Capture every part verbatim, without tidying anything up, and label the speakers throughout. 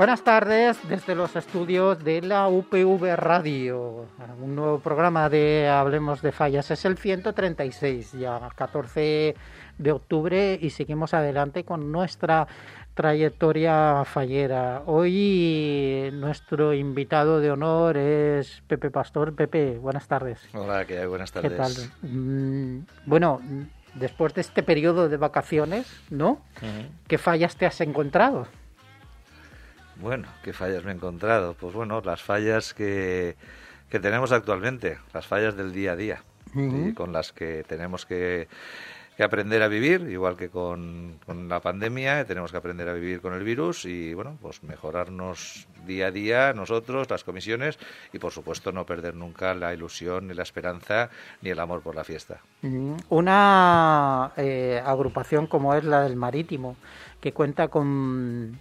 Speaker 1: Buenas tardes desde los estudios de la U P V Radio. Un nuevo programa de Hablemos de Fallas. Es el ciento treinta y seis, ya catorce de octubre, y seguimos adelante con nuestra trayectoria fallera. Hoy nuestro invitado de honor es Pepe Pastor. Pepe, buenas tardes.
Speaker 2: Hola, ¿qué hay? Buenas tardes.
Speaker 1: ¿Qué tal? Mm, bueno, después de este periodo de vacaciones, ¿no? Uh-huh. ¿Qué fallas te has encontrado?
Speaker 2: Bueno, ¿qué fallas me he encontrado? Pues bueno, las fallas que, que tenemos actualmente, las fallas del día a día, uh-huh. y con las que tenemos que, que aprender a vivir, igual que con, con la pandemia, tenemos que aprender a vivir con el virus y, bueno, pues mejorarnos día a día nosotros, las comisiones, y por supuesto no perder nunca la ilusión, ni la esperanza, ni el amor por la fiesta.
Speaker 1: Uh-huh. Una eh, agrupación como es la del Marítimo, que cuenta con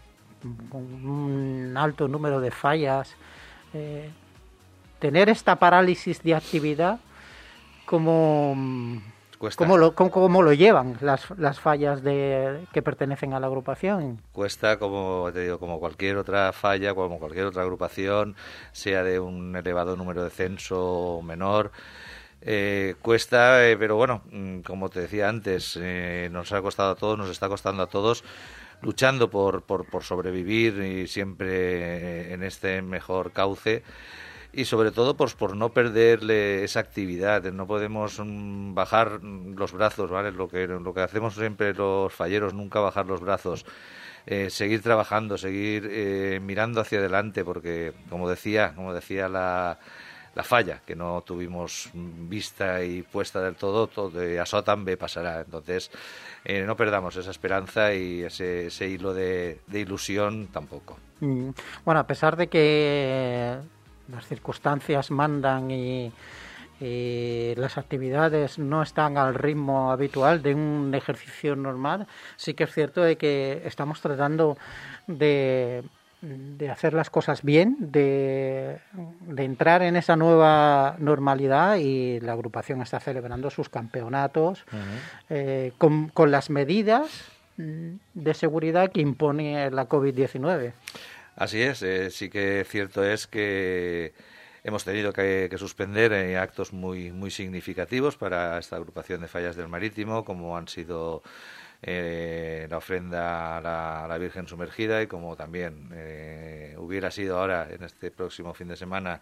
Speaker 1: un alto número de fallas, eh, tener esta parálisis de actividad, ¿cómo, cómo, lo, cómo, cómo lo llevan las, las fallas de, que pertenecen a la agrupación?
Speaker 2: Cuesta, como te digo, como cualquier otra falla, como cualquier otra agrupación, sea de un elevado número de censo o menor. Eh, cuesta, eh, pero bueno, como te decía antes, eh, nos ha costado a todos, nos está costando a todos, luchando por, por, por sobrevivir y siempre en este mejor cauce, y sobre todo pues, por no perderle esa actividad. No podemos um, bajar los brazos, ¿vale? Lo que, lo que hacemos siempre los falleros, nunca bajar los brazos. Eh, seguir trabajando, seguir eh, mirando hacia adelante, porque como decía, como decía la... la falla, que no tuvimos vista y puesta del todo, todo de Asó també pasará. Entonces, eh, no perdamos esa esperanza y ese, ese hilo de, de ilusión tampoco.
Speaker 1: Mm. Bueno, a pesar de que las circunstancias mandan y, y las actividades no están al ritmo habitual de un ejercicio normal, sí que es cierto de que estamos tratando de... de hacer las cosas bien, de, de entrar en esa nueva normalidad, y la agrupación está celebrando sus campeonatos uh-huh. eh, con, con las medidas de seguridad que impone la covid diecinueve.
Speaker 2: Así es, eh, sí que cierto es que hemos tenido que, que suspender eh, actos muy, muy significativos para esta agrupación de fallas del Marítimo, como han sido Eh, la ofrenda a la, a la Virgen Sumergida, y como también eh, hubiera sido ahora en este próximo fin de semana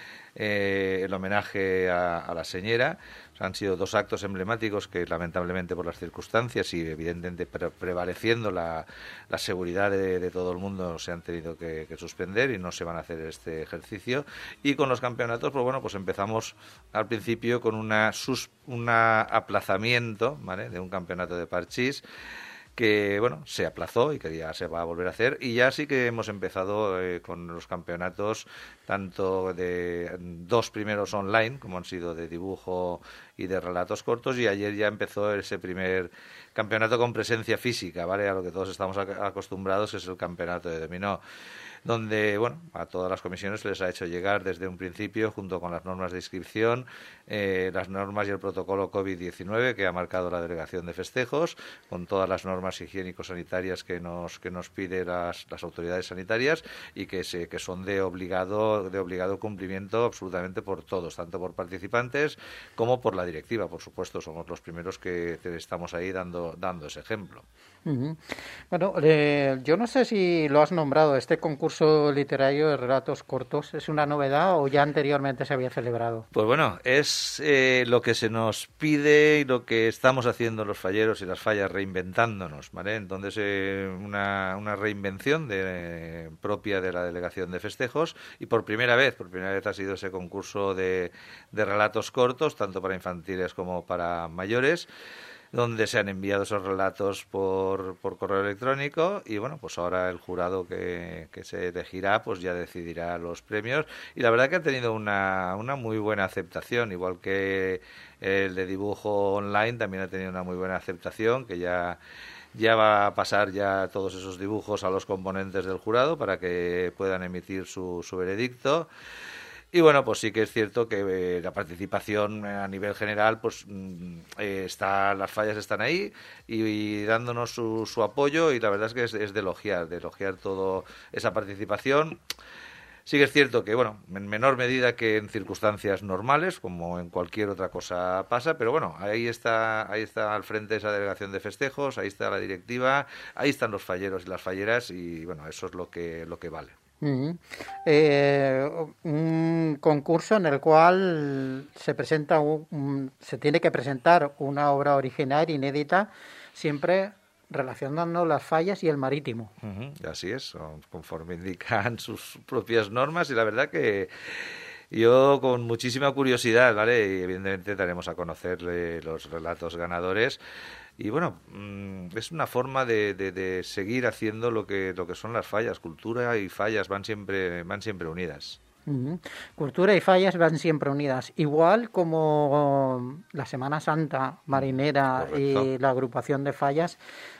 Speaker 2: eh, el homenaje a, a la Señera. O sea, han sido dos actos emblemáticos que lamentablemente por las circunstancias y evidentemente pre- prevaleciendo la, la seguridad de, de todo el mundo se han tenido que, que suspender y no se van a hacer este ejercicio. Y con los campeonatos, pues bueno, pues empezamos al principio con una sus, una aplazamiento, ¿vale?, de un campeonato de parchís que, bueno, se aplazó y que ya se va a volver a hacer, y ya sí que hemos empezado eh, con los campeonatos, tanto de dos primeros online, como han sido de dibujo y de relatos cortos, y ayer ya empezó ese primer campeonato con presencia física, ¿vale?, a lo que todos estamos acostumbrados, que es el campeonato de dominó, donde, bueno, a todas las comisiones les ha hecho llegar desde un principio, junto con las normas de inscripción, eh, las normas y el protocolo covid diecinueve que ha marcado la Delegación de Festejos, con todas las normas higiénico-sanitarias que nos que nos pide las, las autoridades sanitarias, y que se que son de obligado de obligado cumplimiento absolutamente por todos, tanto por participantes como por la directiva. Por supuesto, somos los primeros que estamos ahí dando dando ese ejemplo.
Speaker 1: Uh-huh. Bueno, eh, yo no sé si lo has nombrado, este concurso literario de relatos cortos, ¿es una novedad o ya anteriormente se había celebrado?
Speaker 2: Pues bueno, es eh, lo que se nos pide y lo que estamos haciendo los falleros y las fallas, reinventándonos, ¿vale? Entonces, eh, una, una reinvención de, eh, propia de la Delegación de Festejos, y por primera vez, por primera vez ha sido ese concurso de, de relatos cortos, tanto para infantiles como para mayores, donde se han enviado esos relatos por, por correo electrónico, y bueno, pues ahora el jurado que, que se elegirá pues ya decidirá los premios, y la verdad que ha tenido una, una muy buena aceptación, igual que el de dibujo online también ha tenido una muy buena aceptación, que ya ya va a pasar ya todos esos dibujos a los componentes del jurado para que puedan emitir su, su veredicto. Y bueno, pues sí que es cierto que eh, la participación a nivel general, pues eh, está, las fallas están ahí y, y dándonos su, su apoyo, y la verdad es que es, es de elogiar, de elogiar toda esa participación. Sí que es cierto que, bueno, en menor medida que en circunstancias normales, como en cualquier otra cosa pasa, pero bueno, ahí está, ahí está al frente esa delegación de festejos, ahí está la directiva, ahí están los falleros y las falleras, y bueno, eso es lo que, lo que vale.
Speaker 1: Uh-huh. Eh, un concurso en el cual se presenta un, un, se tiene que presentar una obra original inédita, siempre relacionando las fallas y el marítimo.
Speaker 2: Uh-huh. Así es, conforme indican sus propias normas, y la verdad que yo con muchísima curiosidad, ¿vale? Y evidentemente daremos a conocer eh, los relatos ganadores. Y bueno, es una forma de, de, de seguir haciendo lo que lo que son las fallas. Cultura y fallas van siempre van siempre unidas.
Speaker 1: Uh-huh. Cultura y fallas van siempre unidas. Igual como la Semana Santa marinera Correcto. Y la agrupación de fallas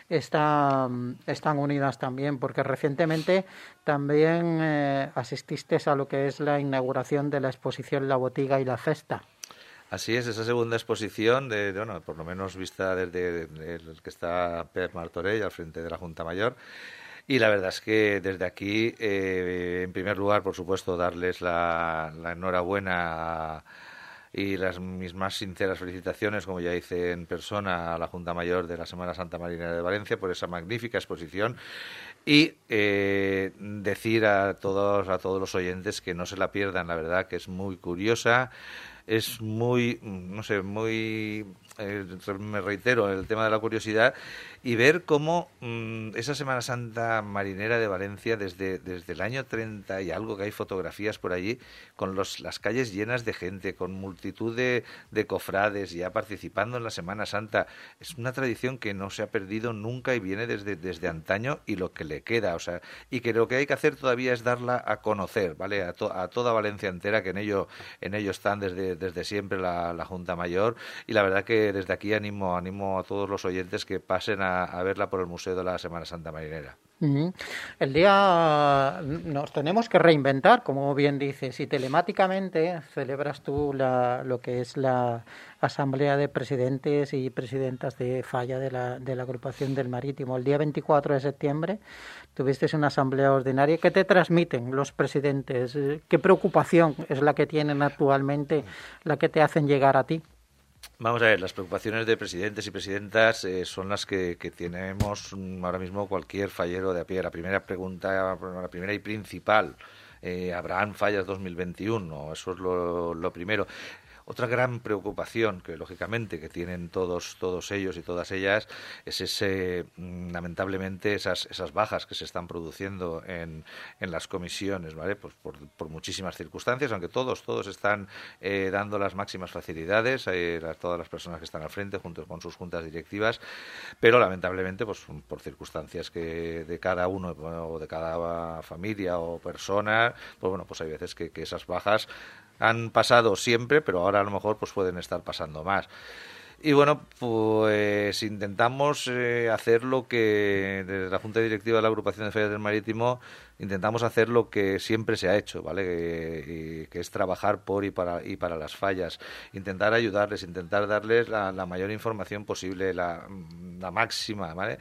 Speaker 1: está, están unidas también, porque recientemente también eh, asististe a lo que es la inauguración de la exposición La Botiga y la Festa.
Speaker 2: Así es, esa segunda exposición, de, de, bueno, por lo menos vista desde el que está Pep Martorell al frente de la Junta Mayor. Y la verdad es que desde aquí, eh, en primer lugar, por supuesto, darles la, la enhorabuena a, y las mis más sinceras felicitaciones, como ya hice en persona, a la Junta Mayor de la Semana Santa Marinera de Valencia por esa magnífica exposición. Y eh, decir a todos, a todos los oyentes que no se la pierdan, la verdad que es muy curiosa. Es muy, no sé, muy, eh, me reitero, el tema de la curiosidad, y ver cómo mmm, esa Semana Santa marinera de Valencia, desde, desde el año treinta y algo, que hay fotografías por allí, con los, las calles llenas de gente, con multitud de, de cofrades ya participando en la Semana Santa. Es una tradición que no se ha perdido nunca y viene desde, desde antaño, y lo que le queda, o sea, y que lo que hay que hacer todavía es darla a conocer, ¿vale? A, to, a toda Valencia entera, que en ello, en ello están desde desde siempre la, la Junta Mayor, y la verdad que desde aquí animo animo a todos los oyentes que pasen a, a verla por el Museo de la Semana Santa Marinera.
Speaker 1: Uh-huh. El día nos tenemos que reinventar, como bien dices, y telemáticamente celebras tú la, lo que es la Asamblea de Presidentes y Presidentas de Falla de la, de la Agrupación del Marítimo. El día veinticuatro de septiembre tuviste una asamblea ordinaria. ¿Qué te transmiten los presidentes? ¿Qué preocupación es la que tienen actualmente, la que te hacen llegar a ti?
Speaker 2: Vamos a ver, las preocupaciones de presidentes y presidentas eh, son las que, que tenemos ahora mismo cualquier fallero de a pie. La primera pregunta, la primera y principal, eh, ¿habrán fallas dos mil veintiuno? Eso es lo, lo primero. Otra gran preocupación que lógicamente que tienen todos todos ellos y todas ellas es ese lamentablemente esas esas bajas que se están produciendo en, en las comisiones, ¿vale? Pues por, por muchísimas circunstancias, aunque todos todos están eh, dando las máximas facilidades, eh, a todas las personas que están al frente junto con sus juntas directivas, pero lamentablemente pues por circunstancias que de cada uno o de cada familia o persona, pues bueno, pues hay veces que, que esas bajas han pasado siempre, pero ahora a lo mejor pues pueden estar pasando más. Y bueno, pues intentamos eh, hacer lo que desde la Junta Directiva de la Agrupación de Fallas del Marítimo intentamos hacer lo que siempre se ha hecho, ¿vale? Que, que es trabajar por y para y para las fallas, intentar ayudarles, intentar darles la, la mayor información posible, la, la máxima, ¿vale?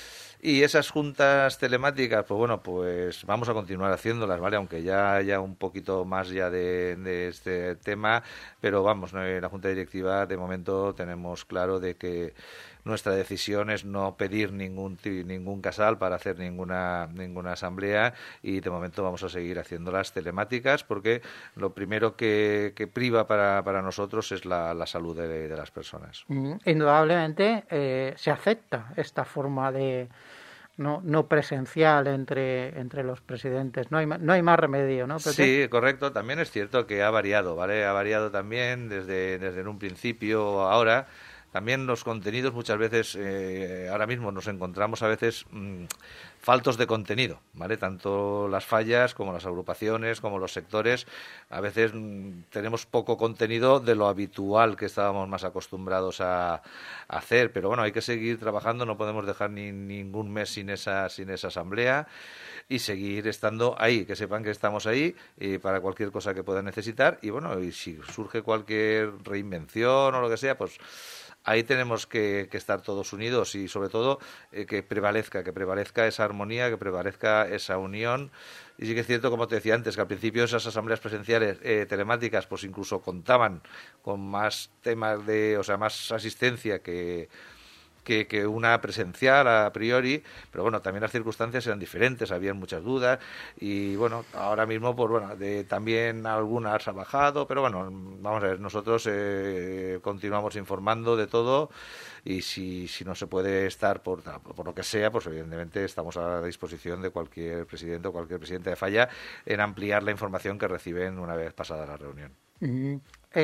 Speaker 2: Y esas juntas telemáticas, pues bueno, pues vamos a continuar haciéndolas, ¿vale? Aunque ya haya un poquito más ya de, de este tema, pero vamos, ¿no? La Junta Directiva de momento tenemos claro de que nuestra decisión es no pedir ningún ningún casal para hacer ninguna ninguna asamblea, y de momento vamos a seguir haciendo las telemáticas porque lo primero que, que priva para, para nosotros es la, la salud de, de las personas.
Speaker 1: Mm, indudablemente eh, se acepta esta forma de no no presencial entre entre los presidentes, no hay no hay más remedio, ¿no?
Speaker 2: Pepe? Sí, correcto. También es cierto que ha variado, ¿vale? Ha variado también desde desde en un principio a ahora. también los contenidos muchas veces, eh, ahora mismo nos encontramos a veces mmm, faltos de contenido, ¿vale? Tanto las fallas como las agrupaciones, como los sectores, a veces mmm, tenemos poco contenido de lo habitual que estábamos más acostumbrados a, a hacer, pero bueno, hay que seguir trabajando, no podemos dejar ni ningún mes sin esa, sin esa asamblea y seguir estando ahí, que sepan que estamos ahí eh, para cualquier cosa que puedan necesitar y bueno, y si surge cualquier reinvención o lo que sea, pues ahí tenemos que, que estar todos unidos y sobre todo eh, que prevalezca, que prevalezca esa armonía, que prevalezca esa unión. Y sí que es cierto, como te decía antes, que al principio esas asambleas presenciales eh, telemáticas pues incluso contaban con más temas de, o sea, más asistencia que Que, que una presencial a priori, pero bueno, también las circunstancias eran diferentes, habían muchas dudas y bueno, ahora mismo pues bueno, de, también algunas ha bajado, pero bueno, vamos a ver, nosotros eh, continuamos informando de todo y si, si no se puede estar por, por lo que sea, pues evidentemente estamos a la disposición de cualquier presidente o cualquier presidente de falla en ampliar la información que reciben una vez pasada la reunión.
Speaker 1: Mm.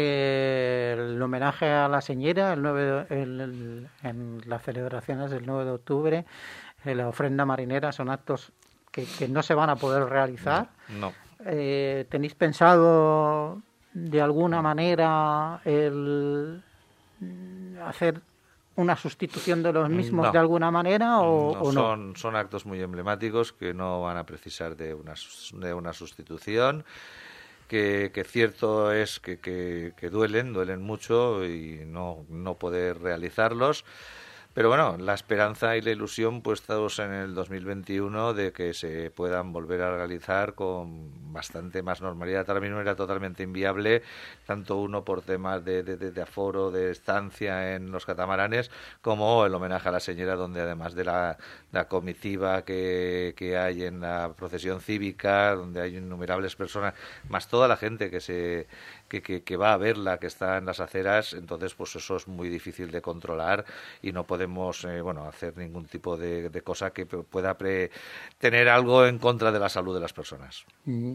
Speaker 1: Eh, el homenaje a la señora el nueve, el, el, en las celebraciones del nueve de octubre, eh, la ofrenda marinera, son actos que, que no se van a poder realizar.
Speaker 2: No. no.
Speaker 1: Eh, ¿Tenéis pensado de alguna manera el hacer una sustitución de los mismos
Speaker 2: no.
Speaker 1: de alguna manera o
Speaker 2: no,
Speaker 1: o no?
Speaker 2: Son, son actos muy emblemáticos que no van a precisar de una, de una sustitución. Que, que cierto es que, que, que duelen, duelen mucho y no, no poder realizarlos. Pero bueno, la esperanza y la ilusión puestos en el dos mil veintiuno de que se puedan volver a realizar con bastante más normalidad. Ahora mismo era totalmente inviable, tanto uno por temas de, de, de aforo, de estancia en los catamaranes, como el homenaje a la señora, donde además de la, la comitiva que, que hay en la procesión cívica, donde hay innumerables personas, más toda la gente que se... Que, que, que va a verla, que está en las aceras, entonces pues eso es muy difícil de controlar y no podemos eh, bueno hacer ningún tipo de, de cosa que pueda pre tener algo en contra de la salud de las personas.
Speaker 1: Mm.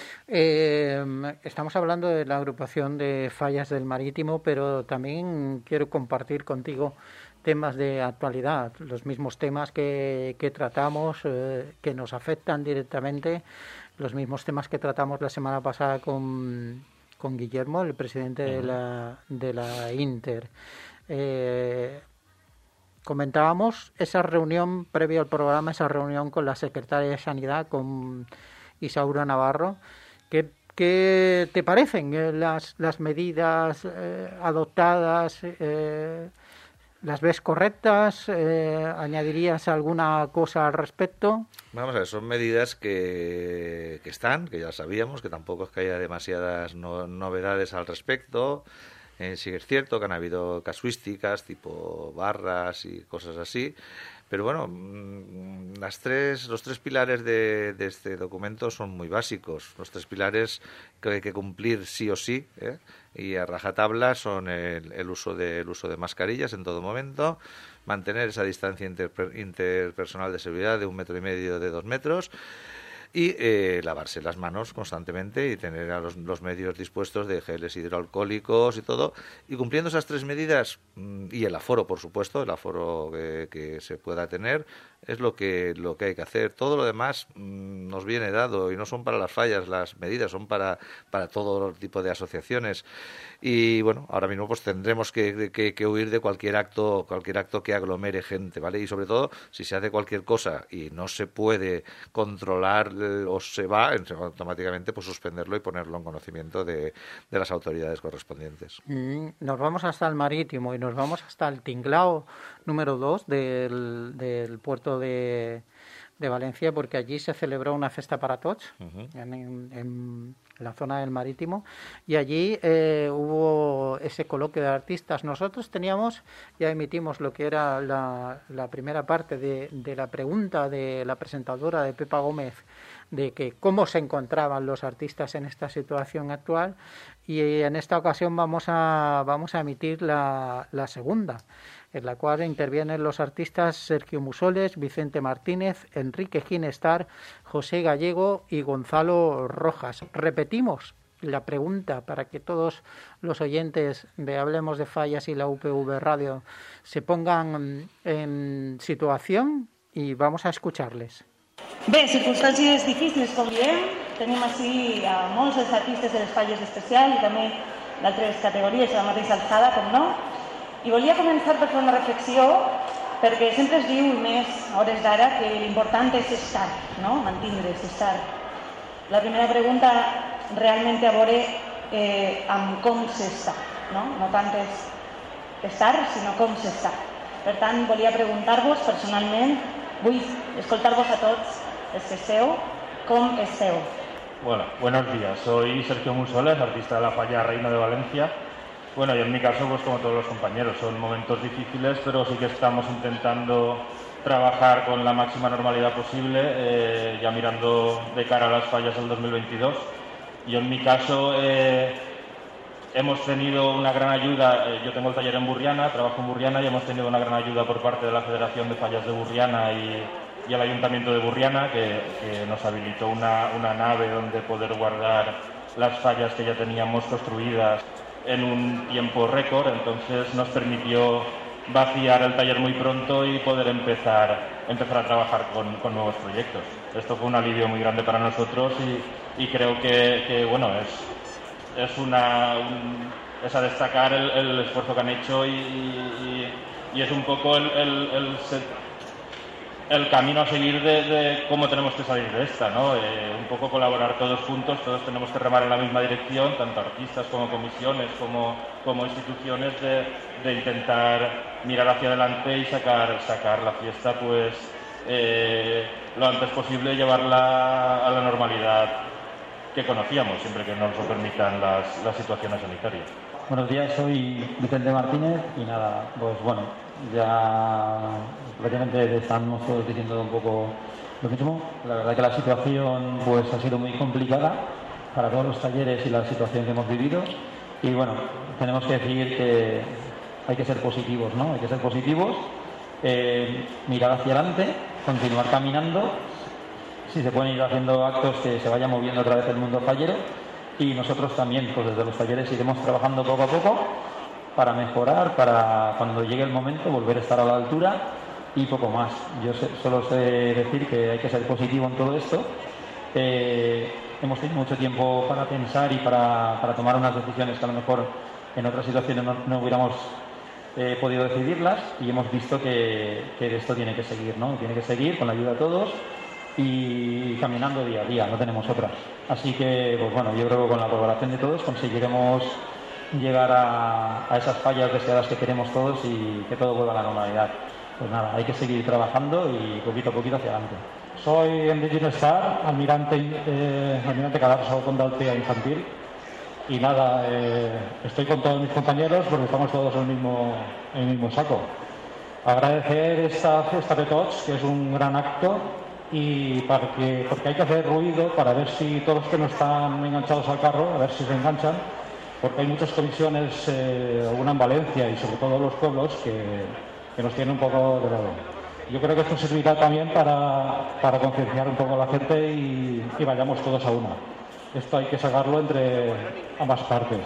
Speaker 1: Eh, estamos hablando de la agrupación de fallas del Marítimo, pero también quiero compartir contigo temas de actualidad, los mismos temas que, que tratamos, eh, que nos afectan directamente, los mismos temas que tratamos la semana pasada con con Guillermo, el presidente uh-huh. de la de la Inter. Eh, comentábamos esa reunión previa al programa, esa reunión con la secretaria de Sanidad, con Isaura Navarro. ¿Qué, qué te parecen las, las medidas eh, adoptadas? Eh, ¿Las ves correctas? Eh, ¿Añadirías alguna cosa al respecto?
Speaker 2: Vamos a ver, son medidas que, que están, que ya sabíamos, que tampoco es que haya demasiadas no, novedades al respecto. Eh, sí es cierto que han habido casuísticas tipo barras y cosas así, pero bueno, las tres, los tres pilares de, de este documento son muy básicos. Los tres pilares que hay que cumplir sí o sí, ¿eh? Y a rajatabla son el, el uso de el uso de mascarillas en todo momento, mantener esa distancia inter, interpersonal de seguridad de un metro y medio, de dos metros, y eh, lavarse las manos constantemente y tener a los, los medios dispuestos de geles hidroalcohólicos y todo. Y cumpliendo esas tres medidas, y el aforo, por supuesto, el aforo que, que se pueda tener, es lo que lo que hay que hacer. Todo lo demás mmm, nos viene dado y no son para las fallas, las medidas son para, para todo tipo de asociaciones. Y bueno, ahora mismo pues tendremos que, que, que huir de cualquier acto, cualquier acto que aglomere gente, ¿vale? Y sobre todo, si se hace cualquier cosa y no se puede controlar o se va, automáticamente pues suspenderlo y ponerlo en conocimiento de, de las autoridades correspondientes.
Speaker 1: Mm, nos vamos hasta el Marítimo y nos vamos hasta el tinglao número dos del, del puerto de, de Valencia, porque allí se celebró una festa para tots, uh-huh. en, en, en la zona del Marítimo, y allí eh, hubo ese coloquio de artistas. Nosotros teníamos, ya emitimos lo que era la, la primera parte de, de la pregunta de la presentadora, de Pepa Gómez, de que cómo se encontraban los artistas en esta situación actual, y en esta ocasión vamos a vamos a emitir la, la segunda, en la cual intervienen los artistas Sergio Musoles, Vicente Martínez, Enrique Ginestar, José Gallego y Gonzalo Rojas. Repetimos la pregunta para que todos los oyentes de Hablemos de Fallas y la U P V Radio se pongan en situación y vamos a escucharles.
Speaker 3: Bé, circumstàncies difícils, com diem. Tenim així a molts dels artistes de les falles d'especial i també d'altres categories a la mateixa alçada, com no. I volia començar per fer una reflexió, perquè sempre es diu, i més a hores d'ara, que l'important és estar, no? Mantindre's, estar. La primera pregunta realment té a veure eh, amb com s'està, no? No tant és estar, sinó com s'està. Per tant, volia preguntar-vos personalment, vull escoltar-vos a tots els que esteu, com esteu.
Speaker 4: Bueno, buenos días. Soy Sergio Musoles, artista de la falla Reina de Valencia. Bueno, y en mi caso, pues como todos los compañeros, son momentos difíciles, pero sí que estamos intentando trabajar con la máxima normalidad posible, eh, ya mirando de cara a las fallas del dos mil veintidós. Y en mi caso, eh, hemos tenido una gran ayuda. Eh, yo tengo el taller en Burriana, trabajo en Burriana, y hemos tenido una gran ayuda por parte de la Federación de Fallas de Burriana y y el Ayuntamiento de Burriana, que, que nos habilitó una, una nave donde poder guardar las fallas que ya teníamos construidas en un tiempo récord. Entonces nos permitió vaciar el taller muy pronto y poder empezar, empezar a trabajar con, con nuevos proyectos. Esto fue un alivio muy grande para nosotros y, y creo que, que bueno, es, es, una, un, es a destacar el, el esfuerzo que han hecho y, y, y es un poco el, el, el el camino a seguir de, de cómo tenemos que salir de esta, ¿no? Eh, un poco colaborar todos juntos, todos tenemos que remar en la misma dirección, tanto artistas como comisiones, como, como instituciones, de, de intentar mirar hacia adelante y sacar, sacar la fiesta, pues, eh, lo antes posible y llevarla a la normalidad que conocíamos, siempre que nos lo permitan las, las situaciones sanitarias.
Speaker 5: Buenos días, soy Vicente Martínez y nada, pues bueno, ya prácticamente estamos todos diciendo un poco lo mismo. La verdad que la situación pues ha sido muy complicada para todos los talleres y la situación que hemos vivido y bueno, tenemos que decir que hay que ser positivos, ¿no? Hay que ser positivos, eh, mirar hacia adelante, continuar caminando, si se pueden ir haciendo actos que se vaya moviendo otra vez el mundo fallero. Y nosotros también, pues desde los talleres iremos trabajando poco a poco para mejorar, para cuando llegue el momento volver a estar a la altura y poco más. Yo sé, solo sé decir que hay que ser positivo en todo esto. Eh, hemos tenido mucho tiempo para pensar y para, para tomar unas decisiones que a lo mejor en otras situaciones no, no hubiéramos eh, podido decidirlas y hemos visto que, que esto tiene que seguir, ¿no? Tiene que seguir con la ayuda de todos y caminando día a día, no tenemos otras. Así que, pues bueno, yo creo que con la colaboración de todos conseguiremos llegar a, a esas fallas deseadas que queremos todos y que todo vuelva a la normalidad. Pues nada, hay que seguir trabajando y poquito a poquito hacia adelante.
Speaker 6: Soy Enrique Star, almirante, eh, almirante Cadarso con Daltea Infantil. Y nada, eh, estoy con todos mis compañeros porque estamos todos en el mismo, en el mismo saco. Agradecer esta festa de tots, que es un gran acto, y para que, porque hay que hacer ruido para ver si todos los que no están enganchados al carro, a ver si se enganchan, porque hay muchas comisiones, eh, alguna en Valencia y sobre todo los pueblos, que, que nos tienen un poco de lado. Yo creo que esto servirá también para, para concienciar un poco a la gente y, y vayamos todos a una. Esto hay que sacarlo entre ambas partes.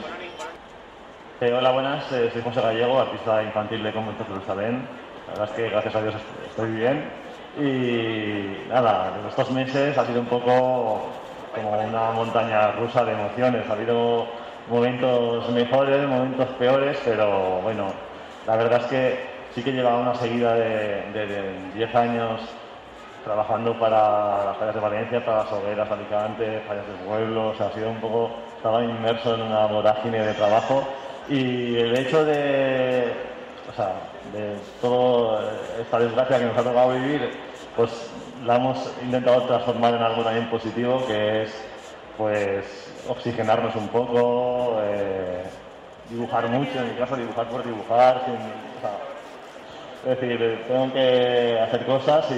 Speaker 4: Eh, hola, buenas, eh, soy José Gallego, artista infantil de Como Entonces Lo Saben. La verdad es que gracias a Dios estoy bien. Y nada, estos meses ha sido un poco como una montaña rusa de emociones. Ha habido momentos mejores, momentos peores, pero bueno, la verdad es que sí que llevaba una seguida de diez años trabajando para las fallas de Valencia, para las hogueras de Alicante, fallas del pueblo. O sea, ha sido un poco, estaba inmerso en una vorágine de trabajo y el hecho de, o sea, de toda esta desgracia que nos ha tocado vivir, pues la hemos intentado transformar en algo también positivo, que es pues oxigenarnos un poco, eh, dibujar mucho, en mi caso dibujar por dibujar, sin, o sea, es decir, tengo que hacer cosas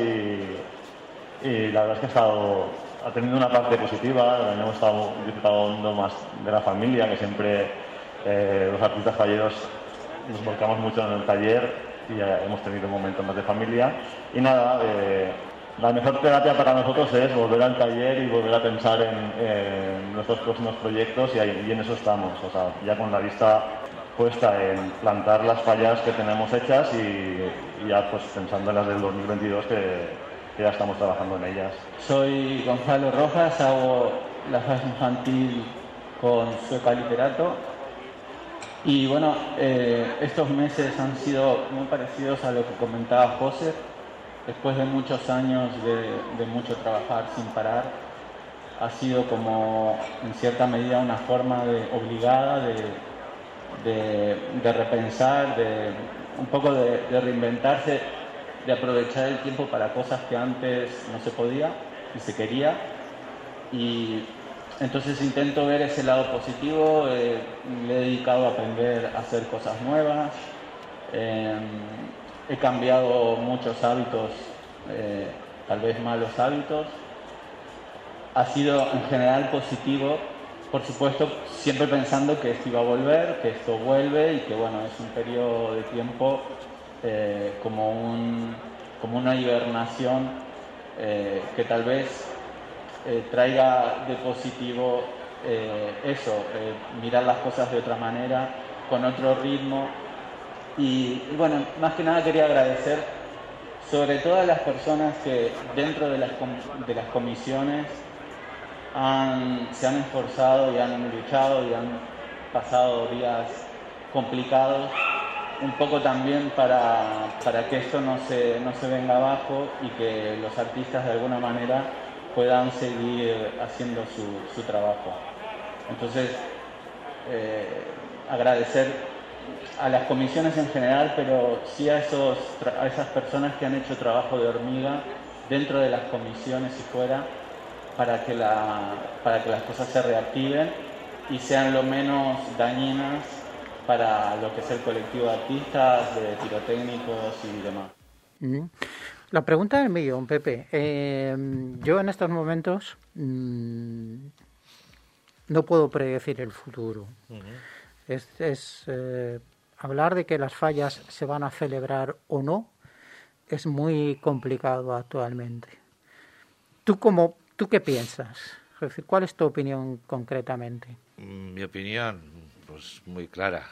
Speaker 4: y, y la verdad es que ha estado, ha tenido una parte positiva. Hemos estado disfrutando más de la familia, que siempre eh, los artistas falleros nos volcamos mucho en el taller y ya hemos tenido momentos más de familia. Y nada, eh, la mejor terapia para nosotros es volver al taller y volver a pensar en, en nuestros próximos proyectos y, ahí, y en eso estamos, o sea, ya con la vista puesta en plantar las fallas que tenemos hechas y, y ya pues pensando en las del dos mil veintidós que, que ya estamos trabajando en ellas.
Speaker 7: Soy Gonzalo Rojas, hago la falla infantil con Sueca Literato y bueno, eh, estos meses han sido muy parecidos a lo que comentaba José. Después de muchos años de, de mucho trabajar sin parar, ha sido como en cierta medida una forma de, obligada de, de, de repensar, de un poco de, de reinventarse, de aprovechar el tiempo para cosas que antes no se podía y se quería. Y entonces intento ver ese lado positivo, eh, le he dedicado a aprender a hacer cosas nuevas. Eh, He cambiado muchos hábitos, eh, tal vez malos hábitos. Ha sido en general positivo, por supuesto, siempre pensando que esto iba a volver, que esto vuelve y que bueno, es un periodo de tiempo eh, como, un, como una hibernación eh, que tal vez eh, traiga de positivo eh, eso, eh, mirar las cosas de otra manera, con otro ritmo. Y, y bueno, más que nada quería agradecer sobre todo a las personas que dentro de las, com de las comisiones han, se han esforzado y han luchado y han pasado días complicados, un poco también para, para que esto no se, no se venga abajo y que los artistas de alguna manera puedan seguir haciendo su, su trabajo. Entonces, eh, agradecer a las comisiones en general, pero sí a, esos, a esas personas que han hecho trabajo de hormiga dentro de las comisiones y fuera para que, la, para que las cosas se reactiven y sean lo menos dañinas para lo que es el colectivo de artistas, de pirotécnicos y demás.
Speaker 1: Mm. La pregunta del millón, Pepe. Eh, yo en estos momentos mmm, no puedo predecir el futuro. Uh-huh. Es, es eh, hablar de que las fallas se van a celebrar o no es muy complicado actualmente. ¿Tú cómo, tú qué piensas? Es decir, ¿cuál es tu opinión concretamente?
Speaker 2: Mi opinión, pues muy clara.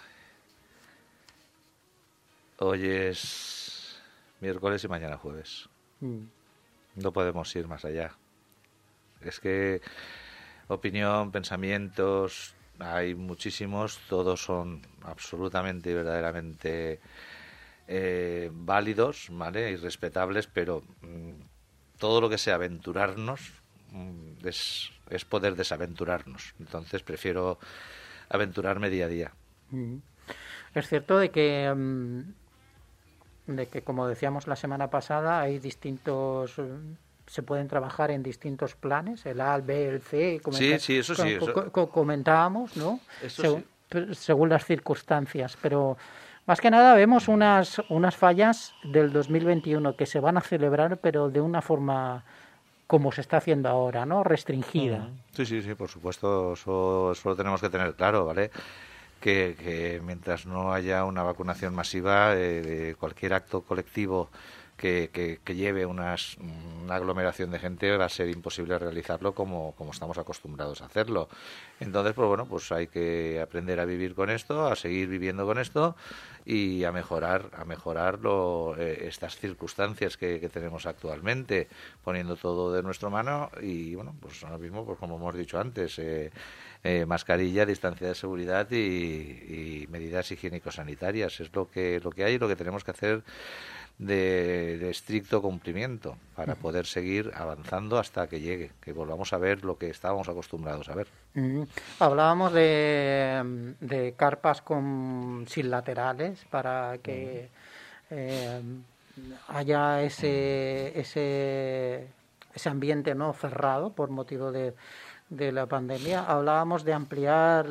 Speaker 2: Hoy es miércoles y mañana jueves. Mm. No podemos ir más allá. Es que opinión, pensamientos, hay muchísimos, todos son absolutamente y verdaderamente eh, válidos, ¿vale? Y respetables, pero mmm, todo lo que sea aventurarnos mmm, es, es poder desaventurarnos. Entonces prefiero aventurarme día a día.
Speaker 1: Mm. Es cierto de que, um, de que, como decíamos la semana pasada, hay distintos... Um, se pueden trabajar en distintos planes, el A, el B, el C,
Speaker 2: sí, sí, eso sí,
Speaker 1: co co co comentábamos, ¿no?
Speaker 2: Eso
Speaker 1: según,
Speaker 2: sí.
Speaker 1: según las circunstancias, pero más que nada vemos unas unas fallas del dos mil veintiuno que se van a celebrar, pero de una forma como se está haciendo ahora, ¿no? Restringida.
Speaker 2: Sí, sí, sí, por supuesto, eso, eso lo tenemos que tener claro, ¿vale? Que, que mientras no haya una vacunación masiva, eh, de cualquier acto colectivo Que, que, que lleve unas, una aglomeración de gente va a ser imposible realizarlo como, como estamos acostumbrados a hacerlo. Entonces, pues bueno, pues hay que aprender a vivir con esto, a seguir viviendo con esto y a mejorar, a mejorar lo, eh, estas circunstancias que, que tenemos actualmente, poniendo todo de nuestra mano y bueno, pues ahora mismo, pues como hemos dicho antes, eh, eh, mascarilla, distancia de seguridad y, y medidas higiénico-sanitarias. Es lo que, lo que hay y lo que tenemos que hacer De, de estricto cumplimiento para poder seguir avanzando hasta que llegue, que volvamos a ver lo que estábamos acostumbrados a ver.
Speaker 1: Mm. Hablábamos de, de carpas con sin laterales para que mm. eh, haya ese, ese ese ambiente no cerrado por motivo de, de la pandemia. Hablábamos de ampliar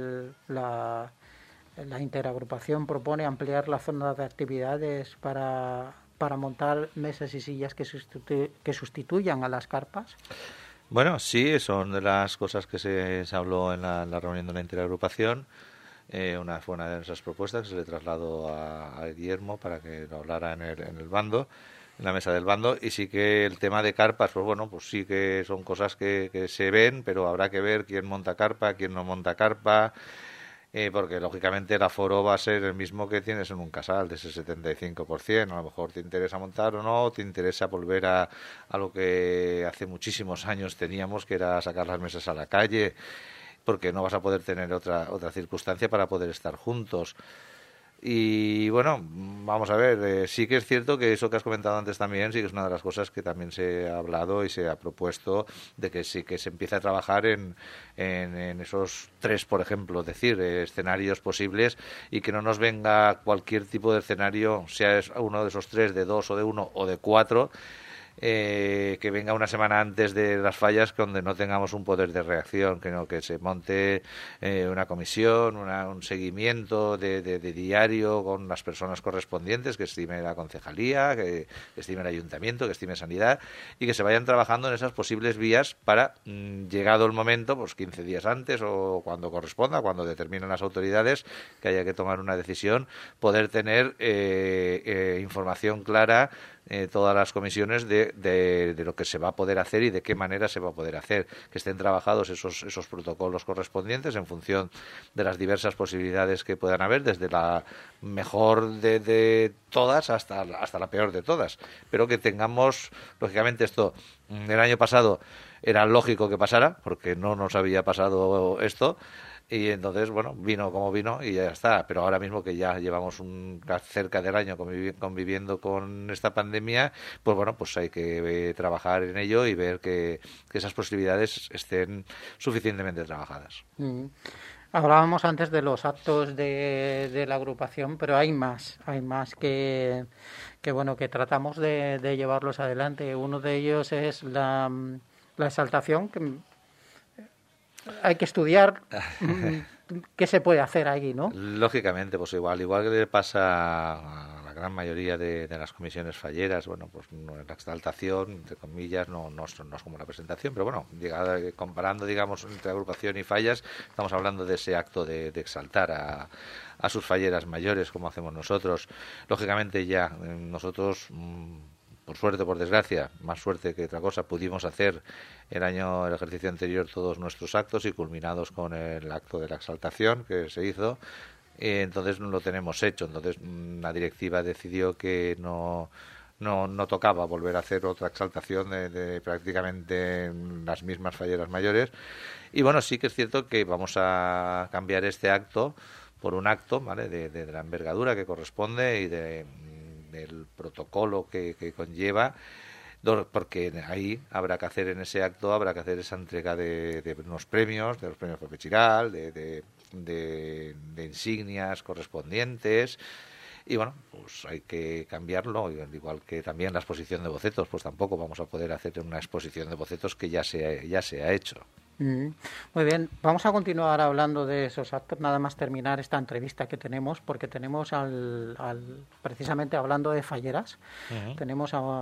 Speaker 1: la La interagrupación propone ampliar la zona de actividades para, para montar mesas y sillas que, sustitu que sustituyan a las carpas.
Speaker 2: Bueno, sí, son de las cosas que se, se habló en la, la reunión de la interagrupación. Eh, una fue una de nuestras propuestas que se le trasladó a, a Guillermo para que lo hablara en el, en el bando. en la mesa del bando, y sí que el tema de carpas, pues bueno, pues sí que son cosas que, que se ven, pero habrá que ver quién monta carpa, quién no monta carpa, eh, porque lógicamente el aforo va a ser el mismo que tienes en un casal, de ese setenta y cinco por ciento. A lo mejor te interesa montar o no, te interesa volver a, a lo que hace muchísimos años teníamos, que era sacar las mesas a la calle, porque no vas a poder tener otra otra circunstancia para poder estar juntos. Y bueno, vamos a ver, eh, sí que es cierto que eso que has comentado antes también, sí que es una de las cosas que también se ha hablado y se ha propuesto, de que sí que se empiece a trabajar en, en, en esos tres, por ejemplo, es decir, eh, escenarios posibles, y que no nos venga cualquier tipo de escenario, sea uno de esos tres, de dos o de uno o de cuatro, Eh, que venga una semana antes de las fallas, donde no tengamos un poder de reacción, que no, que se monte eh, una comisión, una, un seguimiento de, de, de diario con las personas correspondientes, que estime la concejalía, que, que estime el ayuntamiento, que estime sanidad, y que se vayan trabajando en esas posibles vías para, mmm, llegado el momento, pues quince días antes o cuando corresponda, cuando determinen las autoridades que haya que tomar una decisión, poder tener eh, eh, información clara, Eh, todas las comisiones de, de, de lo que se va a poder hacer y de qué manera se va a poder hacer, que estén trabajados esos, esos protocolos correspondientes en función de las diversas posibilidades que puedan haber, desde la mejor de, de todas hasta, hasta la peor de todas, pero que tengamos, lógicamente esto, el año pasado era lógico que pasara, porque no nos había pasado esto, y entonces, bueno, vino como vino y ya está. Pero ahora mismo que ya llevamos un cerca del año convivi conviviendo con esta pandemia, pues bueno, pues hay que eh, trabajar en ello y ver que, que esas posibilidades estén suficientemente trabajadas.
Speaker 1: Mm. Hablábamos antes de los actos de, de la agrupación, pero hay más, hay más que, que bueno, que tratamos de, de llevarlos adelante. Uno de ellos es la, la exaltación, que hay que estudiar qué se puede hacer ahí, ¿no?
Speaker 2: Lógicamente, pues igual, igual que le pasa a la gran mayoría de, de las comisiones falleras, bueno, pues la exaltación, entre comillas, no, no, no es como la presentación, pero bueno, comparando, digamos, entre agrupación y fallas, estamos hablando de ese acto de, de exaltar a, a sus falleras mayores, como hacemos nosotros. Lógicamente ya nosotros, por suerte, por desgracia, más suerte que otra cosa, pudimos hacer el año, el ejercicio anterior, todos nuestros actos, y culminados con el acto de la exaltación que se hizo, eh, entonces lo tenemos hecho. Entonces la directiva decidió que no, no, no tocaba volver a hacer otra exaltación de, de prácticamente las mismas falleras mayores, y bueno, sí que es cierto que vamos a cambiar este acto por un acto, ¿vale?, de, de, de la envergadura que corresponde y de del protocolo que, que conlleva, porque ahí habrá que hacer, en ese acto habrá que hacer esa entrega de, de unos premios, de los premios Pepe Chiral, de, de, de, de insignias correspondientes, y bueno, pues hay que cambiarlo, igual que también la exposición de bocetos, pues tampoco vamos a poder hacer una exposición de bocetos que ya se, ya se ha hecho.
Speaker 1: Mm, muy bien, vamos a continuar hablando de esos actos, nada más terminar esta entrevista que tenemos, porque tenemos al, al precisamente hablando de falleras, uh-huh. tenemos a,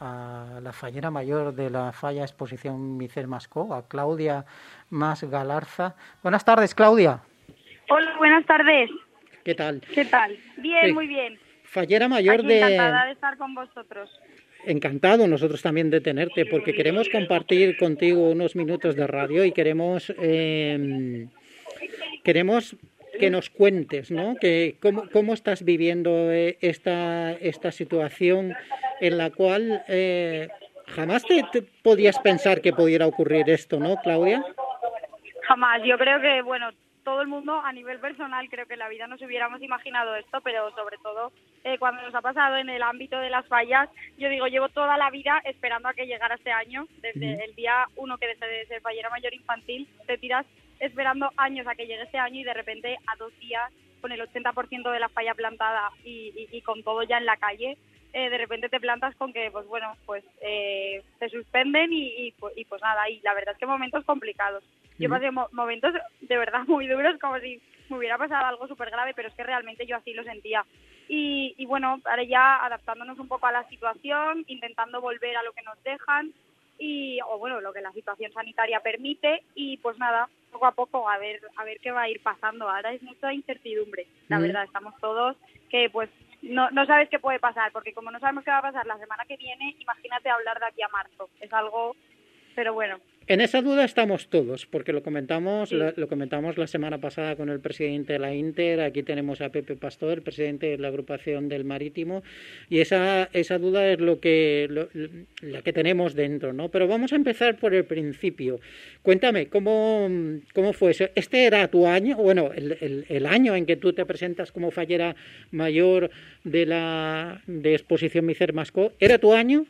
Speaker 1: a la fallera mayor de la Falla Exposición Miquel Mascó, a Claudia Mas Galarza. Buenas tardes, Claudia.
Speaker 8: Hola, buenas tardes.
Speaker 1: ¿Qué tal?
Speaker 8: ¿Qué tal? Bien, sí. Muy bien.
Speaker 1: Fallera mayor
Speaker 8: Aquí
Speaker 1: de...
Speaker 8: encantada de estar con vosotros.
Speaker 1: Encantado nosotros también de tenerte, porque queremos compartir contigo unos minutos de radio y queremos eh, queremos que nos cuentes, ¿no? Que cómo, cómo estás viviendo esta esta situación en la cual eh, jamás te, te podías pensar que pudiera ocurrir esto, ¿no, Claudia?
Speaker 8: Jamás. Yo creo que, bueno, todo el mundo a nivel personal creo que en la vida nos hubiéramos imaginado esto, pero sobre todo eh, cuando nos ha pasado en el ámbito de las fallas, yo digo, llevo toda la vida esperando a que llegara este año, desde mm. el día uno que dejé de ser fallera mayor infantil, te tiras esperando años a que llegue este año y de repente a dos días, con el ochenta por ciento de la falla plantada y, y, y con todo ya en la calle, eh, de repente te plantas con que, pues bueno, pues eh, se suspenden y, y, y pues nada, y la verdad es que momentos complicados. Yo pasé mo momentos de verdad muy duros, como si me hubiera pasado algo súper grave, pero es que realmente yo así lo sentía. Y, y bueno, ahora ya adaptándonos un poco a la situación, intentando volver a lo que nos dejan, y o bueno, lo que la situación sanitaria permite, y pues nada, poco a poco a ver a ver qué va a ir pasando. Ahora es mucha incertidumbre, la mm. verdad, estamos todos que pues no, no sabes qué puede pasar, porque como no sabemos qué va a pasar la semana que viene, imagínate hablar de aquí a marzo. Es algo, pero bueno.
Speaker 1: En esa duda estamos todos, porque lo comentamos,
Speaker 8: Sí.
Speaker 1: lo, lo comentamos la semana pasada con el presidente de la Inter. Aquí tenemos a Pepe Pastor, el presidente de la agrupación del Marítimo, y esa esa duda es lo que lo, la que tenemos dentro, ¿no? Pero vamos a empezar por el principio. Cuéntame, ¿cómo, cómo fue eso? ¿Este era tu año? Bueno, el, el, el año en que tú te presentas como fallera mayor de la de Exposición Micer Mascó, ¿era tu año?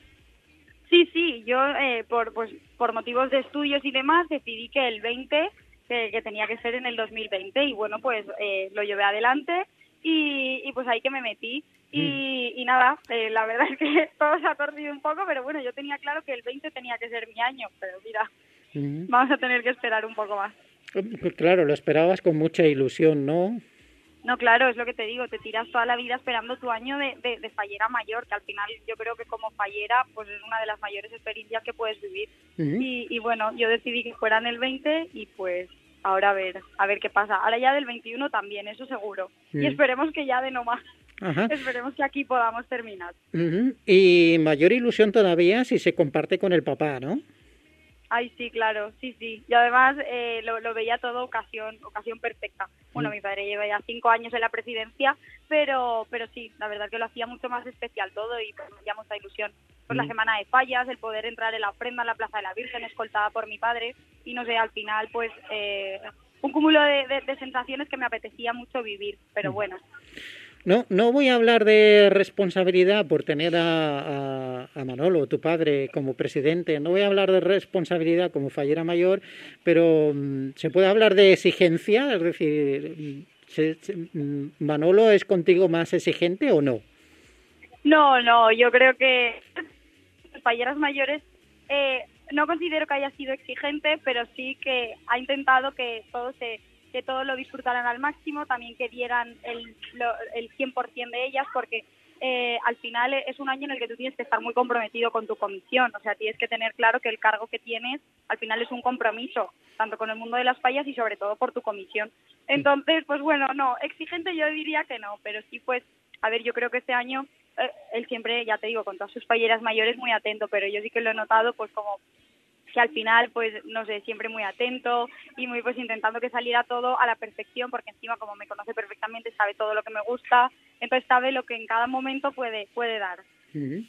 Speaker 8: Sí, sí, yo eh, por pues por motivos de estudios y demás decidí que el veinte, que, que tenía que ser en el dos mil veinte, y bueno, pues eh, lo llevé adelante y, y pues ahí que me metí. Y, y nada, eh, la verdad es que todo se ha torcido un poco, pero bueno, yo tenía claro que el veinte tenía que ser mi año, pero mira,
Speaker 1: Uh-huh.
Speaker 8: vamos a tener que esperar un poco más.
Speaker 1: Claro, lo esperabas con mucha ilusión, ¿no?
Speaker 8: No, claro, es lo que te digo, te tiras toda la vida esperando tu año de, de, de fallera mayor, que al final yo creo que como fallera pues es una de las mayores experiencias que puedes vivir. Uh-huh. y, y bueno, yo decidí que fuera en el veinte y pues ahora a ver, a ver qué pasa. Ahora ya del veintiuno también, eso seguro. Uh-huh. Y esperemos que ya de no más. Ajá. Esperemos que aquí podamos terminar.
Speaker 1: Uh-huh. Y mayor ilusión todavía si se comparte con el papá, ¿no?
Speaker 8: Ay, sí, claro, sí, sí. Y además eh, lo, lo veía todo ocasión ocasión perfecta. Bueno, mm. mi padre lleva ya cinco años en la presidencia, pero pero sí, la verdad que lo hacía mucho más especial todo y pues me hacía mucha ilusión. Pues mm. la semana de fallas, el poder entrar en la ofrenda en la Plaza de la Virgen, escoltada por mi padre, y no sé, al final pues eh, un cúmulo de, de, de sensaciones que me apetecía mucho vivir, pero mm. bueno.
Speaker 1: No, no voy a hablar de responsabilidad por tener a, a, a Manolo, tu padre, como presidente. No voy a hablar de responsabilidad como fallera mayor, pero um, ¿se puede hablar de exigencia? Es decir, ¿se, se, ¿Manolo es contigo más exigente o no?
Speaker 8: No, no, yo creo que falleras mayores eh, no considero que haya sido exigente, pero sí que ha intentado que todo se... que todos lo disfrutaran al máximo, también que dieran el, lo, el cien por ciento de ellas, porque eh, al final es un año en el que tú tienes que estar muy comprometido con tu comisión, o sea, tienes que tener claro que el cargo que tienes al final es un compromiso, tanto con el mundo de las fallas y sobre todo por tu comisión. Entonces, pues bueno, no, exigente yo diría que no, pero sí, pues, a ver, yo creo que este año, eh, él siempre, ya te digo, con todas sus falleras mayores muy atento, pero yo sí que lo he notado, pues como que al final, pues, no sé, siempre muy atento y muy, pues, intentando que saliera todo a la perfección, porque encima, como me conoce perfectamente, sabe todo lo que me gusta, entonces sabe lo que en cada momento puede puede dar.
Speaker 1: Uh-huh.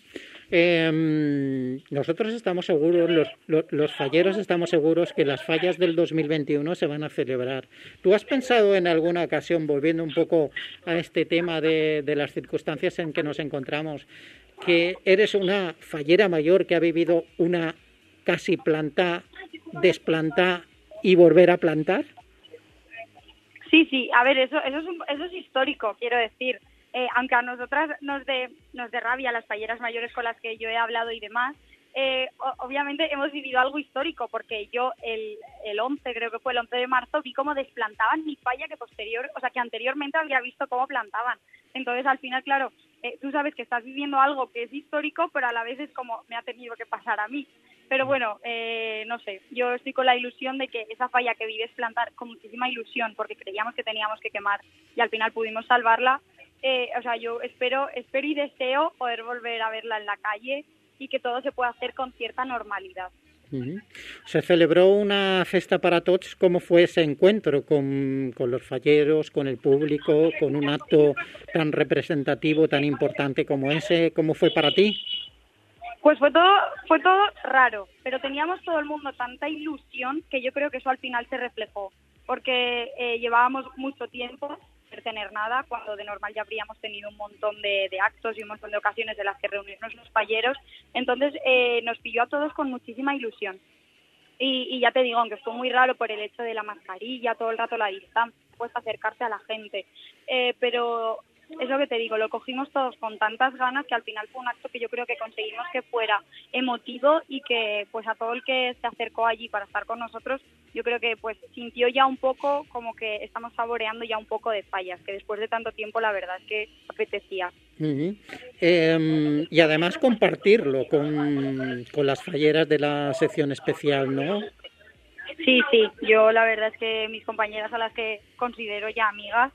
Speaker 1: Eh, nosotros estamos seguros, los, los, los falleros estamos seguros que las fallas del dos mil veintiuno se van a celebrar. ¿Tú has pensado en alguna ocasión, volviendo un poco a este tema de, de las circunstancias en que nos encontramos, que eres una fallera mayor que ha vivido una casi plantar, desplantar y volver a plantar?
Speaker 8: Sí, sí, a ver, eso eso es, un, eso es histórico, quiero decir. Eh, aunque a nosotras nos de, nos de rabia las falleras mayores con las que yo he hablado y demás, eh, o, obviamente hemos vivido algo histórico, porque yo el, el once, creo que fue el once de marzo, vi cómo desplantaban mi falla que posterior, o sea, que anteriormente había visto cómo plantaban. Entonces, al final, claro, eh, tú sabes que estás viviendo algo que es histórico, pero a la vez es como me ha tenido que pasar a mí. Pero bueno, eh, no sé, yo estoy con la ilusión de que esa falla que vi desplantar con muchísima ilusión, porque creíamos que teníamos que quemar y al final pudimos salvarla. Eh, o sea, yo espero, espero y deseo poder volver a verla en la calle y que todo se pueda hacer con cierta normalidad.
Speaker 1: Uh-huh. Se celebró una festa para tots. ¿Cómo fue ese encuentro con, con los falleros, con el público, con un acto tan representativo, tan importante como ese? ¿Cómo fue para ti?
Speaker 8: Pues fue todo, fue todo raro, pero teníamos todo el mundo tanta ilusión que yo creo que eso al final se reflejó, porque eh, llevábamos mucho tiempo sin tener nada, cuando de normal ya habríamos tenido un montón de, de actos y un montón de ocasiones de las que reunirnos los falleros, entonces eh, nos pilló a todos con muchísima ilusión. Y, y ya te digo, aunque fue muy raro por el hecho de la mascarilla, todo el rato la distancia, pues acercarse a la gente, eh, pero es lo que te digo, lo cogimos todos con tantas ganas que al final fue un acto que yo creo que conseguimos que fuera emotivo y que pues a todo el que se acercó allí para estar con nosotros, yo creo que pues sintió ya un poco como que estamos saboreando ya un poco de fallas, que después de tanto tiempo la verdad es que apetecía.
Speaker 1: Uh-huh. Eh, y además compartirlo con, con las falleras de la sección especial, ¿no?
Speaker 8: Sí, sí, yo la verdad es que mis compañeras a las que considero ya amigas,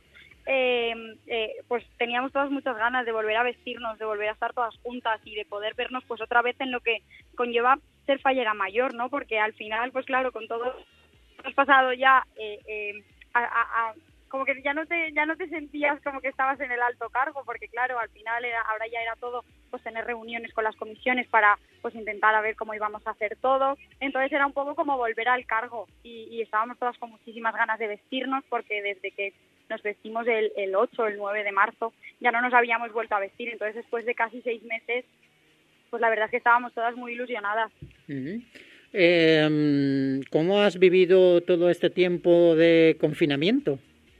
Speaker 8: eh, eh, pues teníamos todas muchas ganas de volver a vestirnos, de volver a estar todas juntas y de poder vernos pues otra vez en lo que conlleva ser fallera mayor, ¿no? Porque al final, pues claro, con todo hemos pasado ya eh, eh, a, a, a como que ya no te ya no te sentías como que estabas en el alto cargo, porque claro, al final era, ahora ya era todo pues tener reuniones con las comisiones para pues intentar a ver cómo íbamos a hacer todo. Entonces era un poco como volver al cargo y, y estábamos todas con muchísimas ganas de vestirnos, porque desde que nos vestimos el, el ocho, el nueve de marzo ya no nos habíamos vuelto a vestir. Entonces después de casi seis meses, pues la verdad es que estábamos todas muy ilusionadas.
Speaker 1: Uh-huh. Eh, ¿Cómo has vivido todo este tiempo de confinamiento?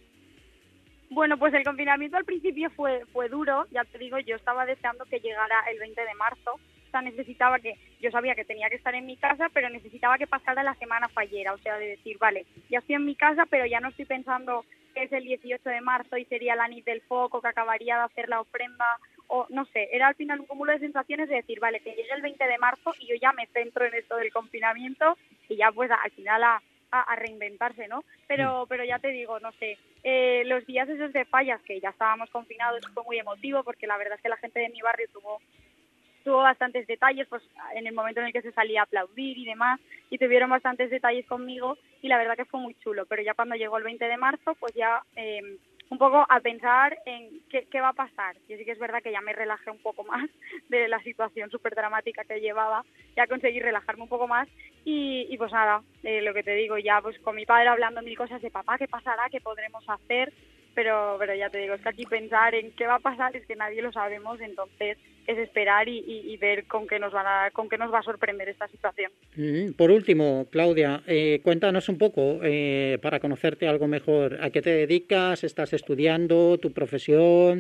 Speaker 8: Bueno, pues el confinamiento al principio fue fue duro, ya te digo, yo estaba deseando que llegara el veinte de marzo, o sea, necesitaba que, yo sabía que tenía que estar en mi casa, pero necesitaba que pasara la semana fallera, o sea, de decir, vale, ya estoy en mi casa, pero ya no estoy pensando que es el dieciocho de marzo y sería la nit del foco, que acabaría de hacer la ofrenda, o no sé, era al final un cúmulo de sensaciones de decir, vale, que llegue el veinte de marzo y yo ya me centro en esto del confinamiento y ya pues al final a... a reinventarse, ¿no? Pero pero ya te digo, no sé, eh, los días esos de fallas, que ya estábamos confinados, fue muy emotivo, porque la verdad es que la gente de mi barrio tuvo tuvo bastantes detalles, pues en el momento en el que se salía a aplaudir y demás, y tuvieron bastantes detalles conmigo, y la verdad que fue muy chulo. Pero ya cuando llegó el veinte de marzo, pues ya eh, un poco a pensar en qué, qué va a pasar. Yo sí que es verdad que ya me relajé un poco más de la situación súper dramática que llevaba, ya conseguí relajarme un poco más, y, y pues nada, eh, lo que te digo, ya pues con mi padre hablando mil cosas de papá, qué pasará, qué podremos hacer, pero pero ya te digo, es que aquí pensar en qué va a pasar es que nadie lo sabemos, entonces es esperar y, y, y ver con qué nos van a, con qué nos va a sorprender esta situación.
Speaker 1: Por último, Claudia, eh, cuéntanos un poco, eh, para conocerte algo mejor, ¿a qué te dedicas? ¿Estás estudiando? ¿Tu profesión?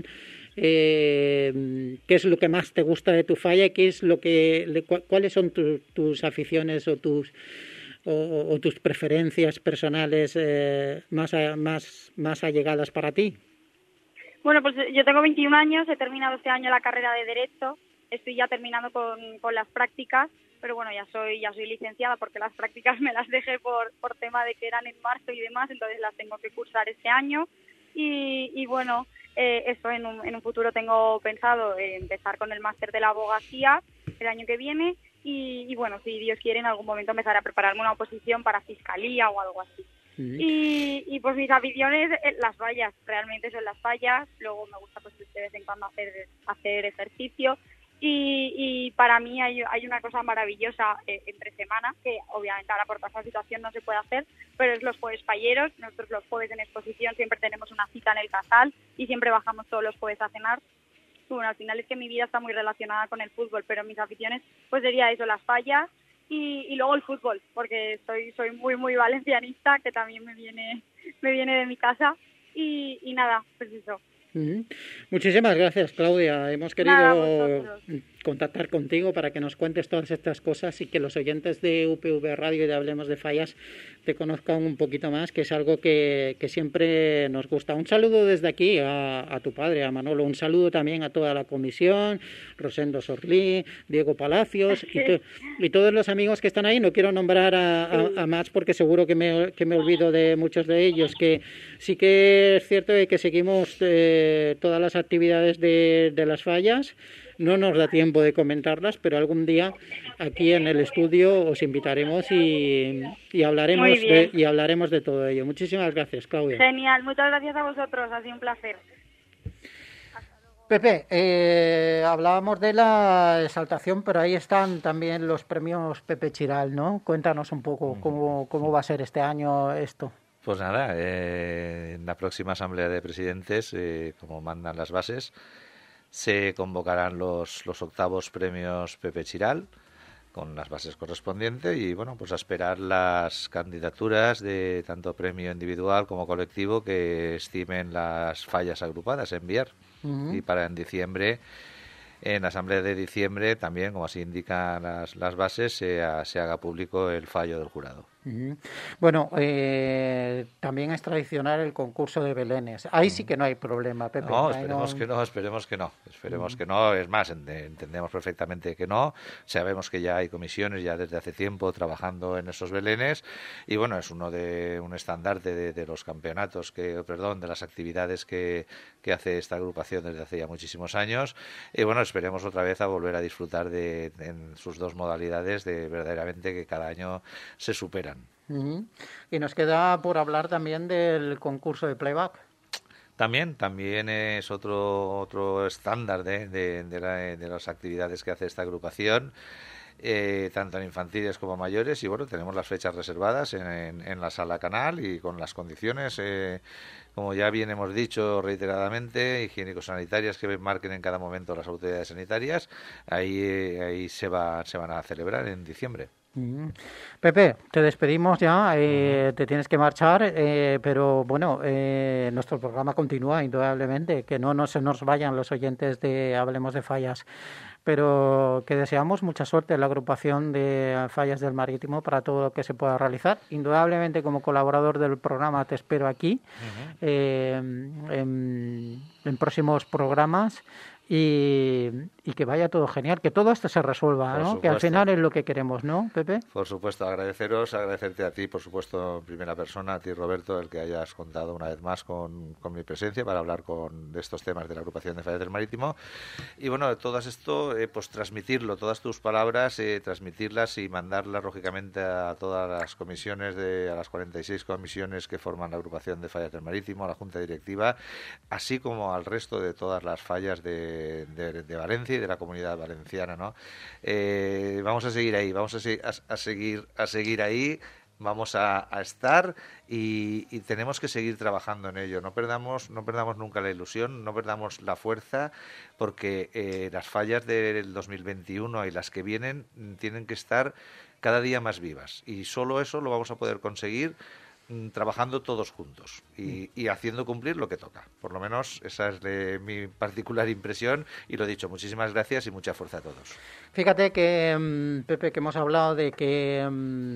Speaker 1: Eh, ¿Qué es lo que más te gusta de tu falla? ¿Qué es lo que, cuáles son tu, tus aficiones o tus o, o tus preferencias personales eh, más, más, más allegadas para ti?
Speaker 8: Bueno, pues yo tengo veintiún años, he terminado este año la carrera de Derecho, estoy ya terminando con, con las prácticas, pero bueno, ya soy ya soy licenciada porque las prácticas me las dejé por, por tema de que eran en marzo y demás, entonces las tengo que cursar este año. Y, y bueno, eh, eso en un, en un futuro tengo pensado eh, empezar con el máster de la abogacía el año que viene y, y bueno, si Dios quiere en algún momento empezar a prepararme una oposición para fiscalía o algo así. Uh-huh. Y, y pues mis aficiones, eh, las fallas, realmente son las fallas, luego me gusta pues de vez en cuando hacer, hacer ejercicio y, y para mí hay, hay una cosa maravillosa eh, entre semana, que obviamente ahora por toda esta situación no se puede hacer, pero es los jueves falleros. Nosotros los jueves en exposición siempre tenemos una cita en el Casal y siempre bajamos todos los jueves a cenar. Bueno, al final es que mi vida está muy relacionada con el fútbol, pero mis aficiones pues sería eso, las fallas y, y luego el fútbol, porque soy soy muy muy valencianista, que también me viene me viene de mi casa y, y nada, pues eso.
Speaker 1: Uh-huh. Muchísimas gracias, Claudia. Hemos querido Nada, contactar contigo para que nos cuentes todas estas cosas y que los oyentes de U P V Radio y de Hablemos de Fallas te conozcan un poquito más, que es algo que, que siempre nos gusta. Un saludo desde aquí a, a tu padre, a Manolo. Un saludo también a toda la comisión, Rosendo Sorlí, Diego Palacios y, to, y todos los amigos que están ahí. No quiero nombrar a, a, a más porque seguro que me, que me olvido de muchos de ellos, que sí que es cierto que seguimos eh, todas las actividades de, de las fallas. No nos da tiempo de comentarlas, pero algún día aquí en el estudio os invitaremos y, y hablaremos de, y hablaremos de todo ello. Muchísimas gracias, Claudia.
Speaker 8: Genial, muchas gracias a vosotros, ha sido un placer.
Speaker 1: Pepe, eh, hablábamos de la exaltación, pero ahí están también los premios Pepe Chiral, ¿no? Cuéntanos un poco cómo, cómo va a ser este año esto.
Speaker 2: Pues nada, eh, en la próxima Asamblea de Presidentes, eh, como mandan las bases, se convocarán los, los octavos premios Pepe Chiral con las bases correspondientes y bueno, pues a esperar las candidaturas de tanto premio individual como colectivo que estimen las fallas agrupadas, enviar. Uh-huh. Y para en diciembre, en la Asamblea de diciembre también, como así indican las, las bases, se, se haga público el fallo del jurado.
Speaker 1: Uh-huh. Bueno, eh, también es tradicional el concurso de belenes. Ahí sí que no hay problema, Pepe.
Speaker 2: No,
Speaker 1: Ahí
Speaker 2: esperemos
Speaker 1: no...
Speaker 2: que no, esperemos que no. Esperemos
Speaker 1: Uh-huh.
Speaker 2: que no. Es más, entendemos perfectamente que no. Sabemos que ya hay comisiones ya desde hace tiempo trabajando en esos belenes y bueno, es uno de un estandarte de, de los campeonatos, que perdón, de las actividades que, que hace esta agrupación desde hace ya muchísimos años. Y bueno, esperemos otra vez a volver a disfrutar de en sus dos modalidades, de verdaderamente que cada año se superan.
Speaker 1: Uh-huh. Y nos queda por hablar también del concurso de playback.
Speaker 2: También, también es otro otro estándar de, de, de, la, de las actividades que hace esta agrupación, eh, tanto en infantiles como mayores, y bueno, tenemos las fechas reservadas en, en, en la sala Canal y con las condiciones, eh, como ya bien hemos dicho reiteradamente, higiénico-sanitarias que marquen en cada momento las autoridades sanitarias. Ahí, eh, ahí se, va, se van a celebrar en diciembre.
Speaker 1: Mm. Pepe, te despedimos ya, eh, te tienes que marchar, eh, pero bueno, eh, nuestro programa continúa indudablemente, que no, no se nos vayan los oyentes de Hablemos de Fallas, pero que deseamos mucha suerte en la agrupación de Fallas del Marítimo para todo lo que se pueda realizar. Indudablemente, como colaborador del programa te espero aquí, uh-huh. eh, en, en próximos programas. Y, y que vaya todo genial, que todo esto se resuelva, ¿no? Que al final es lo que queremos, ¿no, Pepe?
Speaker 2: Por supuesto, agradeceros, agradecerte a ti, por supuesto, en primera persona, a ti, Roberto, el que hayas contado una vez más con, con mi presencia para hablar con, de estos temas de la agrupación de Fallas del Marítimo. Y bueno, de todo esto, eh, pues transmitirlo, todas tus palabras, eh, transmitirlas y mandarlas, lógicamente, a todas las comisiones, de, a las cuarenta y seis comisiones que forman la agrupación de Fallas del Marítimo, a la Junta Directiva, así como al resto de todas las fallas de De, de Valencia y de la comunidad valenciana, ¿no? Eh, vamos a seguir ahí, vamos a, se, a, a seguir a seguir ahí, vamos a, a estar y, y tenemos que seguir trabajando en ello. No perdamos, no perdamos nunca la ilusión, no perdamos la fuerza, porque eh, las fallas del dos mil veintiuno y las que vienen tienen que estar cada día más vivas y solo eso lo vamos a poder conseguir trabajando todos juntos y, y haciendo cumplir lo que toca. Por lo menos esa es de mi particular impresión y lo dicho, muchísimas gracias y mucha fuerza a todos.
Speaker 1: Fíjate que, Pepe, que hemos hablado de que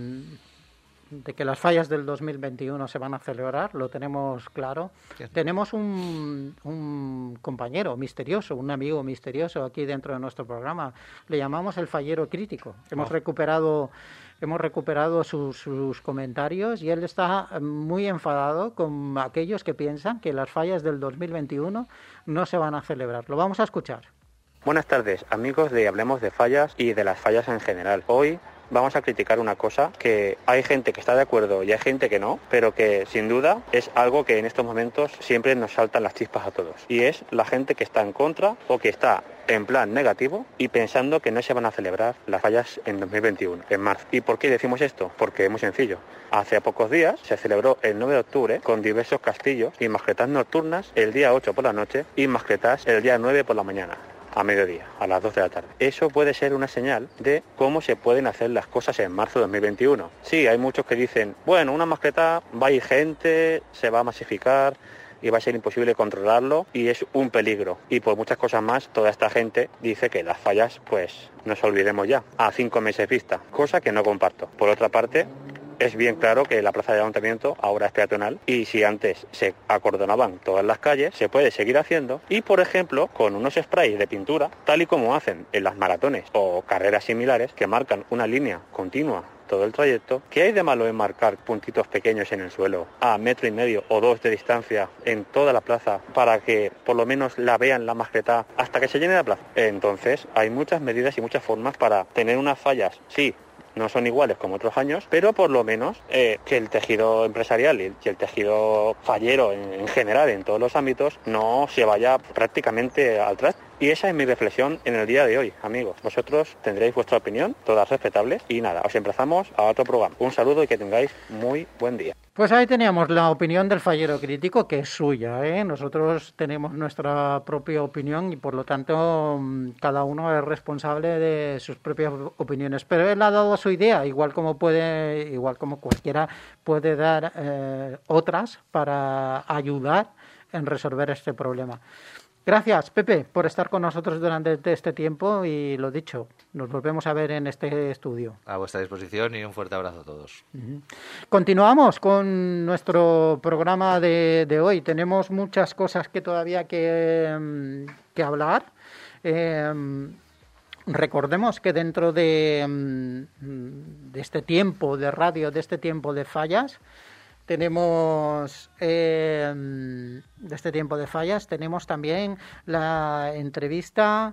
Speaker 1: de que las fallas del dos mil veintiuno se van a celebrar, lo tenemos claro. Sí. Tenemos un, un compañero misterioso, un amigo misterioso aquí dentro de nuestro programa. Le llamamos el fallero crítico. Hemos oh. recuperado hemos recuperado sus, sus comentarios y él está muy enfadado con aquellos que piensan que las fallas del dos mil veintiuno no se van a celebrar. Lo vamos a escuchar.
Speaker 9: Buenas tardes, amigos de Hablemos de Fallas y de las fallas en general. Hoy vamos a criticar una cosa que hay gente que está de acuerdo y hay gente que no, pero que sin duda es algo que en estos momentos siempre nos saltan las chispas a todos. Y es la gente que está en contra o que está en plan negativo y pensando que no se van a celebrar las fallas en dos mil veintiuno, en marzo. ¿Y por qué decimos esto? Porque es muy sencillo. Hace pocos días se celebró el nueve de octubre con diversos castillos y mascletas nocturnas el día ocho por la noche y mascletas el día nueve por la mañana. A mediodía, a las dos de la tarde. Eso puede ser una señal de cómo se pueden hacer las cosas en marzo de dos mil veintiuno. Sí, hay muchos que dicen, bueno, una mascleta va a ir gente, se va a masificar y va a ser imposible controlarlo y es un peligro. Y por muchas cosas más, toda esta gente dice que las fallas, pues, nos olvidemos ya, a cinco meses vista, cosa que no comparto. Por otra parte, es bien claro que la plaza del ayuntamiento ahora es peatonal y si antes se acordonaban todas las calles, se puede seguir haciendo y, por ejemplo, con unos sprays de pintura, tal y como hacen en las maratones o carreras similares que marcan una línea continua todo el trayecto. ¿Qué hay de malo en marcar puntitos pequeños en el suelo a metro y medio o dos de distancia en toda la plaza para que por lo menos la vean la mascleta hasta que se llene la plaza? Entonces hay muchas medidas y muchas formas para tener unas fallas, sí, no son iguales como otros años, pero por lo menos eh, que el tejido empresarial y el tejido fallero en, en general, en todos los ámbitos, no se vaya prácticamente al traste. Y esa es mi reflexión en el día de hoy, amigos. Vosotros tendréis vuestra opinión, todas respetables, y nada, os emplazamos a otro programa. Un saludo y que tengáis muy buen día.
Speaker 1: Pues ahí teníamos la opinión del fallero crítico, que es suya, ¿eh? Nosotros tenemos nuestra propia opinión y por lo tanto cada uno es responsable de sus propias opiniones. Pero él ha dado su idea, igual como puede, igual como cualquiera puede dar eh, otras para ayudar en resolver este problema. Gracias, Pepe, por estar con nosotros durante este tiempo y lo dicho, nos volvemos a ver en este estudio.
Speaker 2: A vuestra disposición y un fuerte abrazo a todos.
Speaker 1: Uh-huh. Continuamos con nuestro programa de, de hoy. Tenemos muchas cosas que todavía que, que hablar. Eh, recordemos que dentro de, de este tiempo de radio, de este tiempo de fallas, Tenemos, eh, de este tiempo de fallas, tenemos también la entrevista,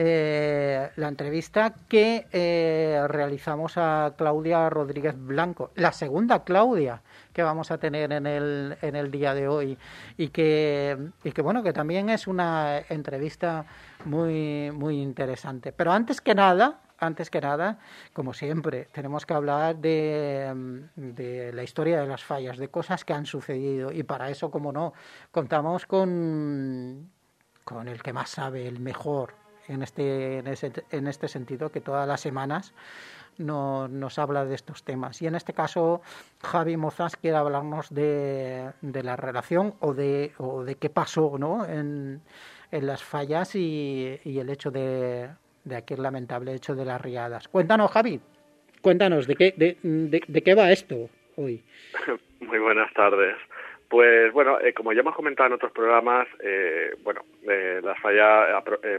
Speaker 1: eh, la entrevista que eh, realizamos a Claudia Rodríguez Blanco, la segunda Claudia que vamos a tener en el, en el día de hoy y que, y que bueno, que también es una entrevista muy, muy interesante. Pero antes que nada, Antes que nada, como siempre, tenemos que hablar de, de la historia de las fallas, de cosas que han sucedido. Y para eso, como no, contamos con, con el que más sabe, el mejor en este, en ese, en este sentido, que todas las semanas no, nos habla de estos temas. Y en este caso, Javi Mozas quiere hablarnos de, de la relación o de, o de qué pasó, ¿no?, en, en las fallas y, y el hecho de... de aquel lamentable hecho de las riadas. Cuéntanos, Javi, cuéntanos, ¿de qué, de, de, de qué va esto hoy?
Speaker 10: Muy buenas tardes. Pues bueno, eh, como ya hemos comentado en otros programas, eh, bueno, eh, las fallas, eh,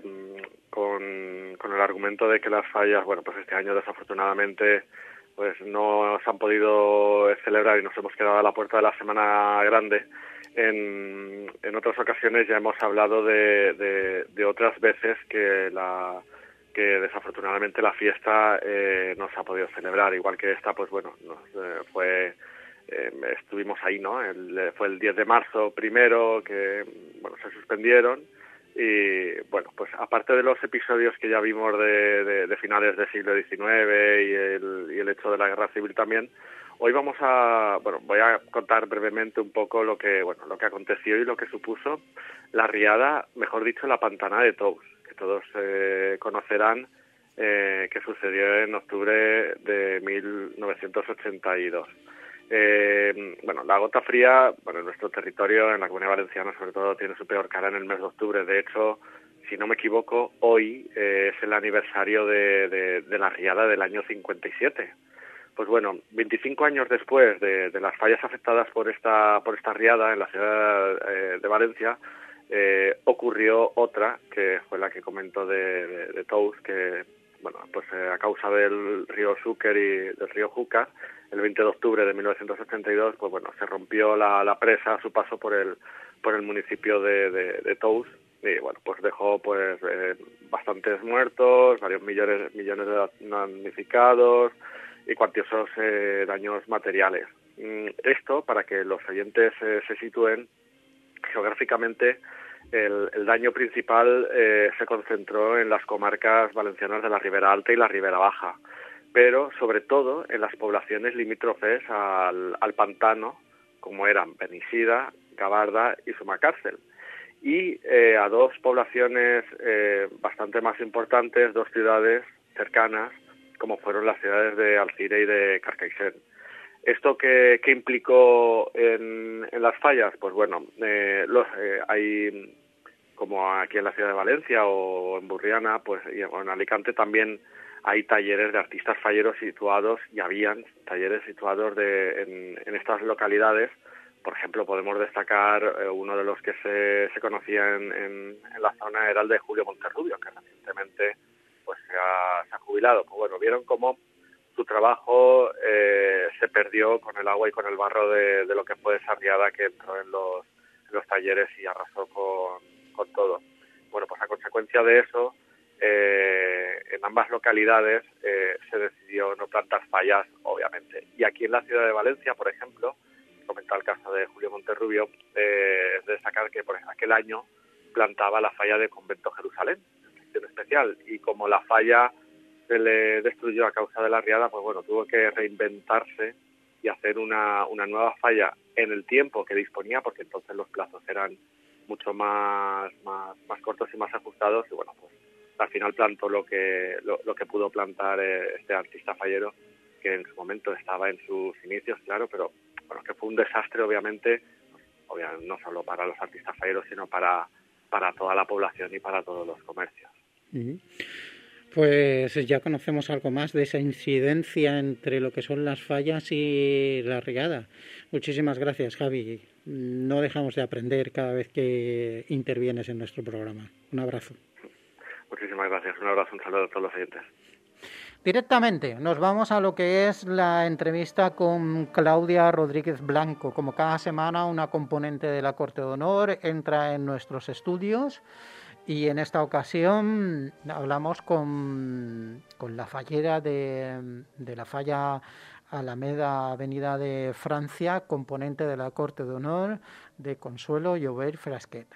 Speaker 10: con, con el argumento de que las fallas, bueno, pues este año desafortunadamente pues no se han podido celebrar y nos hemos quedado a la puerta de la Semana Grande. En, en otras ocasiones ya hemos hablado de, de, de otras veces que la que desafortunadamente la fiesta eh, no se ha podido celebrar, igual que esta, pues bueno, nos, eh, fue eh, estuvimos ahí, ¿no? El, fue el diez de marzo primero que, bueno, se suspendieron y, bueno, pues aparte de los episodios que ya vimos de, de, de finales del siglo diecinueve y el, y el hecho de la guerra civil también, hoy vamos a, bueno, voy a contar brevemente un poco lo que, bueno, lo que aconteció y lo que supuso la riada, mejor dicho, la pantanada de Tous, que todos eh, conocerán, eh, que sucedió en octubre de mil novecientos ochenta y dos. Eh, bueno, la gota fría, bueno, en nuestro territorio, en la Comunidad Valenciana sobre todo, tiene su peor cara en el mes de octubre. De hecho, si no me equivoco, hoy eh, es el aniversario de, de, de la riada del año cincuenta y siete. Pues bueno, veinticinco años después de, de las fallas afectadas por esta por esta riada en la ciudad eh, de Valencia, eh, ocurrió otra, que fue la que comentó de, de, de Tous, que bueno, pues eh, a causa del río Xúquer y del río Júcar, el veinte de octubre de mil novecientos ochenta y dos, pues bueno, se rompió la, la presa a su paso por el por el municipio de, de, de Tous, y bueno, pues dejó pues eh, bastantes muertos, varios millones millones de damnificados y cuantiosos eh, daños materiales. Esto, para que los oyentes eh, se sitúen geográficamente, el, el daño principal eh, se concentró en las comarcas valencianas de la Ribera Alta y la Ribera Baja, pero sobre todo en las poblaciones limítrofes al, al pantano, como eran Benixida, Gavarda y Sumacárcel, y eh, a dos poblaciones eh, bastante más importantes, dos ciudades cercanas, como fueron las ciudades de Alcira y de Carcaixent. ¿Esto qué, qué implicó en, en las fallas? Pues bueno, eh, los, eh, hay, como aquí en la ciudad de Valencia o en Burriana, pues y en Alicante también hay talleres de artistas falleros situados, y habían talleres situados de, en, en estas localidades. Por ejemplo, podemos destacar eh, uno de los que se, se conocía en, en, en la zona era el de Julio Monterrubio, que recientemente pues se ha, se ha jubilado. Pues bueno, vieron cómo su trabajo eh, se perdió con el agua y con el barro de, de lo que fue esa riada que entró en los, en los talleres y arrasó con, con todo. Bueno, pues a consecuencia de eso, eh, en ambas localidades eh, se decidió no plantar fallas, obviamente. Y aquí en la ciudad de Valencia, por ejemplo, comentaba el caso de Julio Monterrubio, eh, es de destacar que por aquel año plantaba la falla de Convento Jerusalén, en sección especial, y como la falla se le destruyó a causa de la riada, pues bueno, tuvo que reinventarse y hacer una, una nueva falla en el tiempo que disponía, porque entonces los plazos eran mucho más, más, más cortos y más ajustados, y bueno, pues al final plantó lo que, lo, lo que pudo plantar eh, este artista fallero, que en su momento estaba en sus inicios, claro, pero bueno, que fue un desastre, obviamente, obviamente no solo para los artistas falleros, sino para para toda la población y para todos los comercios.
Speaker 1: Pues ya conocemos algo más de esa incidencia entre lo que son las fallas y la riada. Muchísimas gracias, Javi. No dejamos de aprender cada vez que intervienes en nuestro programa. Un abrazo.
Speaker 10: Muchísimas gracias. Un abrazo, un saludo a todos los oyentes.
Speaker 1: Directamente nos vamos a lo que es la entrevista con Claudia Rodríguez Blanco. Como cada semana, una componente de la Corte de Honor entra en nuestros estudios y en esta ocasión hablamos con, con la fallera de, de la falla Alameda Avenida de Francia, componente de la Corte de Honor, de Consuelo Llobet Frasquet.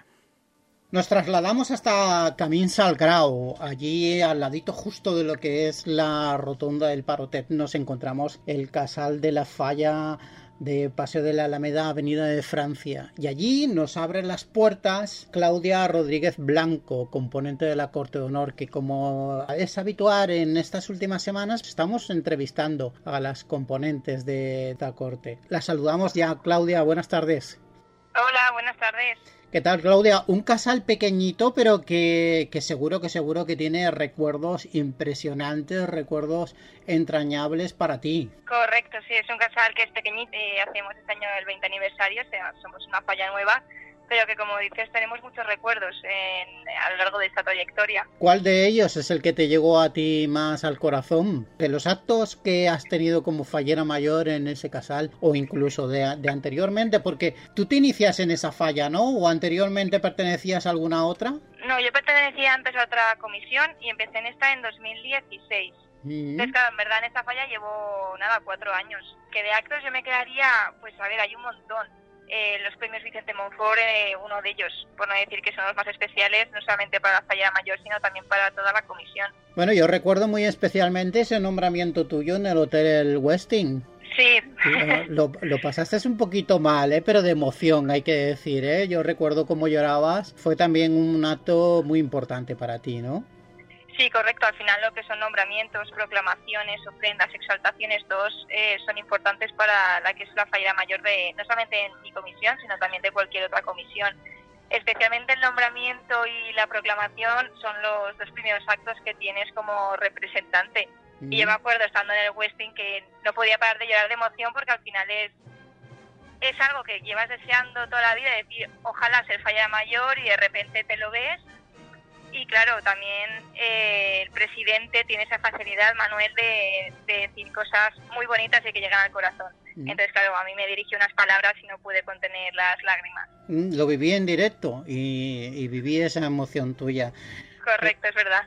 Speaker 1: Nos trasladamos hasta Camín Salgrau. Allí, al ladito justo de lo que es la rotonda del Parotet, nos encontramos el casal de la falla de Paseo de la Alameda Avenida de Francia. Y allí nos abre las puertas Claudia Rodríguez Blanco, componente de la Corte de Honor, que, como es habitual en estas últimas semanas, estamos entrevistando a las componentes de esta Corte. La saludamos ya. Claudia, buenas tardes.
Speaker 11: Hola, buenas tardes.
Speaker 1: ¿Qué tal, Claudia? Un casal pequeñito, pero que, que seguro que seguro que tiene recuerdos impresionantes, recuerdos entrañables para ti.
Speaker 11: Correcto, sí, es un casal que es pequeñito, eh, hacemos este año el veinte aniversario, o sea, somos una falla nueva, pero que, como dices, tenemos muchos recuerdos en, a lo largo de esta trayectoria.
Speaker 1: ¿Cuál de ellos es el que te llegó a ti más al corazón? De los actos que has tenido como fallera mayor en ese casal, o incluso de, de anteriormente, porque tú te inicias en esa falla, ¿no? ¿O anteriormente pertenecías a alguna otra?
Speaker 11: No, yo pertenecía antes a otra comisión y empecé en esta en dos mil dieciséis. Mm. Entonces, claro, en verdad en esta falla llevo, nada, cuatro años. Que de actos yo me quedaría, pues a ver, hay un montón. Eh, los premios Vicente Monfort, eh, uno de ellos, por no decir que son los más especiales, no solamente para la falla mayor, sino también para toda la comisión.
Speaker 1: Bueno, yo recuerdo muy especialmente ese nombramiento tuyo en el Hotel Westin.
Speaker 11: Sí.
Speaker 1: Lo, lo pasaste un poquito mal, ¿eh? Pero de emoción, hay que decir, ¿eh? Yo recuerdo cómo llorabas. Fue también un acto muy importante para ti, ¿no?
Speaker 11: Sí, correcto. Al final lo que son nombramientos, proclamaciones, ofrendas, exaltaciones, todos eh, son importantes para la que es la fallera mayor de, no solamente en mi comisión, sino también de cualquier otra comisión. Especialmente el nombramiento y la proclamación son los dos primeros actos que tienes como representante. Mm. Y yo me acuerdo estando en el Westin que no podía parar de llorar de emoción porque al final es es algo que llevas deseando toda la vida, decir, ojalá ser fallera mayor, y de repente te lo ves. Y claro, también eh, el presidente tiene esa facilidad, Manuel, de, de decir cosas muy bonitas y que llegan al corazón. Mm. Entonces, claro, a mí me dirigió unas palabras y no pude contener las lágrimas.
Speaker 1: Mm, lo viví en directo y, y viví esa emoción tuya.
Speaker 11: Correcto, es verdad.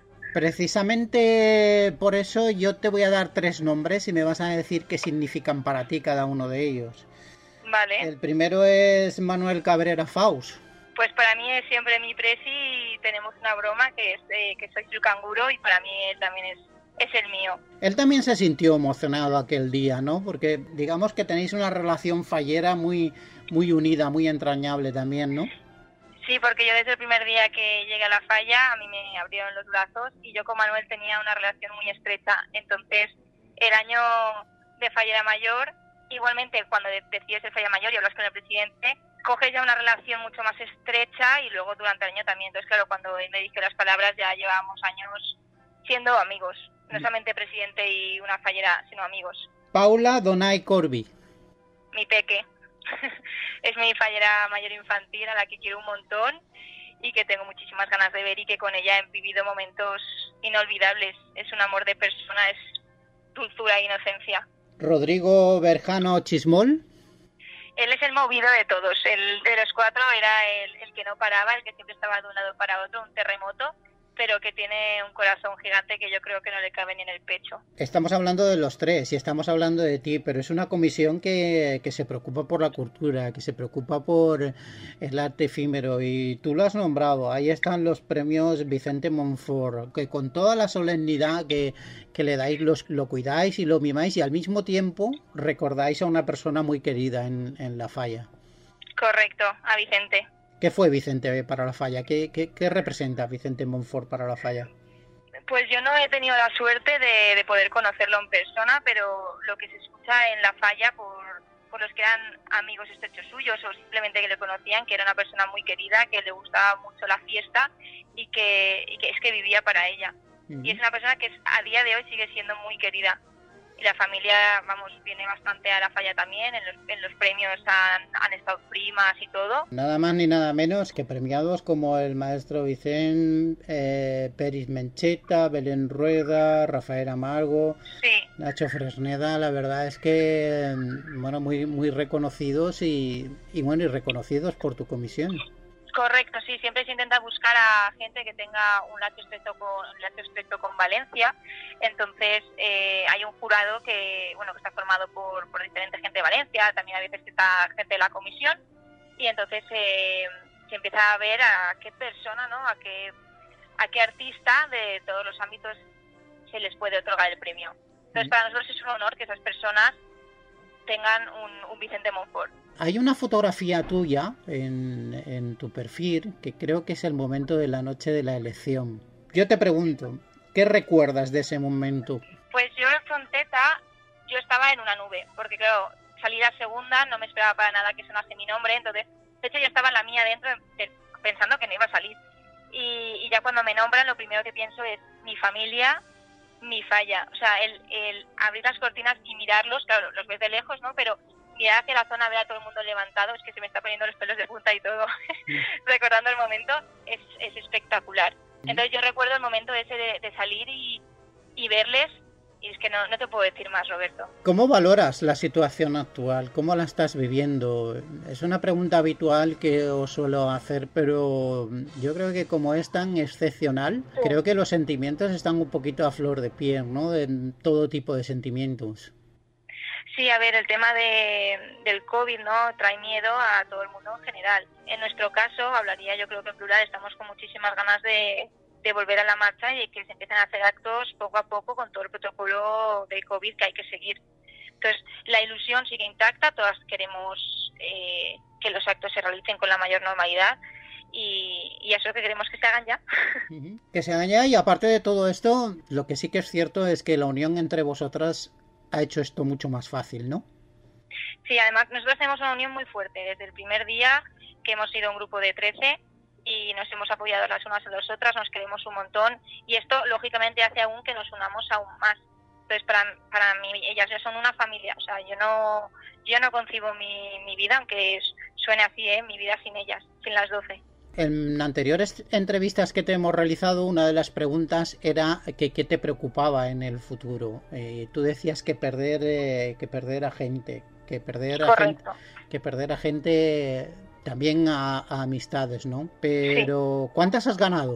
Speaker 1: Precisamente por eso yo te voy a dar tres nombres y me vas a decir qué significan para ti cada uno de ellos.
Speaker 11: Vale.
Speaker 1: El primero es Manuel Cabrera Faus.
Speaker 11: Pues para mí es siempre mi presi y tenemos una broma que es eh, que soy su canguro y para mí él también es, es el mío.
Speaker 1: Él también se sintió emocionado aquel día, ¿no? Porque digamos que tenéis una relación fallera muy, muy unida, muy entrañable también, ¿no?
Speaker 11: Sí, porque yo desde el primer día que llegué a la falla a mí me abrieron los brazos y yo con Manuel tenía una relación muy estrecha. Entonces el año de fallera mayor, igualmente cuando decides ser fallera mayor y hablas con el presidente, coges ya una relación mucho más estrecha y luego durante el año también. Entonces, claro, cuando él me dijo las palabras ya llevábamos años siendo amigos. No solamente presidente y una fallera, sino amigos.
Speaker 1: Paula Donay Corby.
Speaker 11: Mi peque. Es mi fallera mayor infantil a la que quiero un montón y que tengo muchísimas ganas de ver y que con ella he vivido momentos inolvidables. Es un amor de persona, es dulzura e inocencia.
Speaker 1: Rodrigo Berjano Chismol.
Speaker 11: Él es el movido de todos, el de los cuatro era el, el que no paraba, el que siempre estaba de un lado para otro, un terremoto, pero que tiene un corazón gigante que yo creo que no le cabe ni en el pecho.
Speaker 1: Estamos hablando de los tres y estamos hablando de ti, pero es una comisión que, que se preocupa por la cultura, que se preocupa por el arte efímero y tú lo has nombrado. Ahí están los premios Vicente Monfort, que con toda la solemnidad que, que le dais, los, lo cuidáis y lo mimáis y al mismo tiempo recordáis a una persona muy querida en, en la falla.
Speaker 11: Correcto, a Vicente.
Speaker 1: ¿Qué fue Vicente para la falla? ¿Qué, qué, qué representa Vicente Monfort para la falla?
Speaker 11: Pues yo no he tenido la suerte de, de poder conocerlo en persona, pero lo que se escucha en la falla por, por los que eran amigos estrechos suyos o simplemente que le conocían, que era una persona muy querida, que le gustaba mucho la fiesta y que, y que es que vivía para ella. Uh-huh. Y es una persona que a día de hoy sigue siendo muy querida. Y la familia, vamos, viene bastante a la falla también, en los, en los premios han, han estado primas y todo.
Speaker 1: Nada más ni nada menos que premiados como el maestro Vicente, eh, Peris Mencheta, Belén Rueda, Rafael Amargo,
Speaker 11: sí.
Speaker 1: Nacho Fresneda. La verdad es que, bueno, muy muy reconocidos y, y bueno, y reconocidos por tu comisión.
Speaker 11: Correcto, sí, siempre se intenta buscar a gente que tenga un lazo estrecho con, un lazo estrecho con Valencia. Entonces eh, hay un jurado que bueno que está formado por, por diferente gente de Valencia, también a veces está gente de la comisión, y entonces eh, se empieza a ver a qué persona, ¿no? a qué a qué artista de todos los ámbitos se les puede otorgar el premio. Entonces para nosotros es un honor que esas personas tengan un, un Vicente Monfort.
Speaker 1: Hay una fotografía tuya en, en tu perfil que creo que es el momento de la noche de la elección. Yo te pregunto, ¿qué recuerdas de ese momento?
Speaker 11: Pues yo en Fonteta, yo estaba en una nube, porque claro, salí a segunda, no me esperaba para nada que sonase mi nombre, entonces, de hecho yo estaba en la mía dentro pensando que no iba a salir. Y, y ya cuando me nombran, lo primero que pienso es mi familia, mi falla. O sea, el, el abrir las cortinas y mirarlos, claro, los ves de lejos, ¿no? Pero mirar hacia la zona, ver a todo el mundo levantado, es que se me está poniendo los pelos de punta y todo. Recordando el momento, es, es espectacular. Entonces yo recuerdo el momento ese de, de salir y, y verles, y es que no, no te puedo decir más, Roberto.
Speaker 1: ¿Cómo valoras la situación actual? ¿Cómo la estás viviendo? Es una pregunta habitual que os suelo hacer, pero yo creo que como es tan excepcional, sí. Creo que los sentimientos están un poquito a flor de piel, ¿no? En todo tipo de sentimientos.
Speaker 11: Sí, a ver, el tema de, del COVID, ¿no? Trae miedo a todo el mundo en general. En nuestro caso, hablaría yo creo que en plural, estamos con muchísimas ganas de, de volver a la marcha y que se empiecen a hacer actos poco a poco con todo el protocolo de COVID que hay que seguir. Entonces, la ilusión sigue intacta, todas queremos eh, que los actos se realicen con la mayor normalidad y, y eso es lo que queremos que se hagan ya.
Speaker 1: Uh-huh. Que se hagan ya, y aparte de todo esto, lo que sí que es cierto es que la unión entre vosotras ha hecho esto mucho más fácil, ¿no?
Speaker 11: Sí, además nosotros tenemos una unión muy fuerte desde el primer día que hemos sido un grupo de trece y nos hemos apoyado las unas a las otras, nos queremos un montón y esto lógicamente hace aún que nos unamos aún más. Entonces para, para mí ellas ya son una familia, o sea, yo no yo no concibo mi, mi vida, aunque suene así, ¿eh? Mi vida sin ellas, sin las doce.
Speaker 1: En anteriores entrevistas que te hemos realizado, una de las preguntas era que qué te preocupaba en el futuro. Eh, tú decías que perder eh, que perder a gente, que perder a gente, que perder a gente también a, a amistades, ¿no? Pero sí. ¿Cuántas has ganado?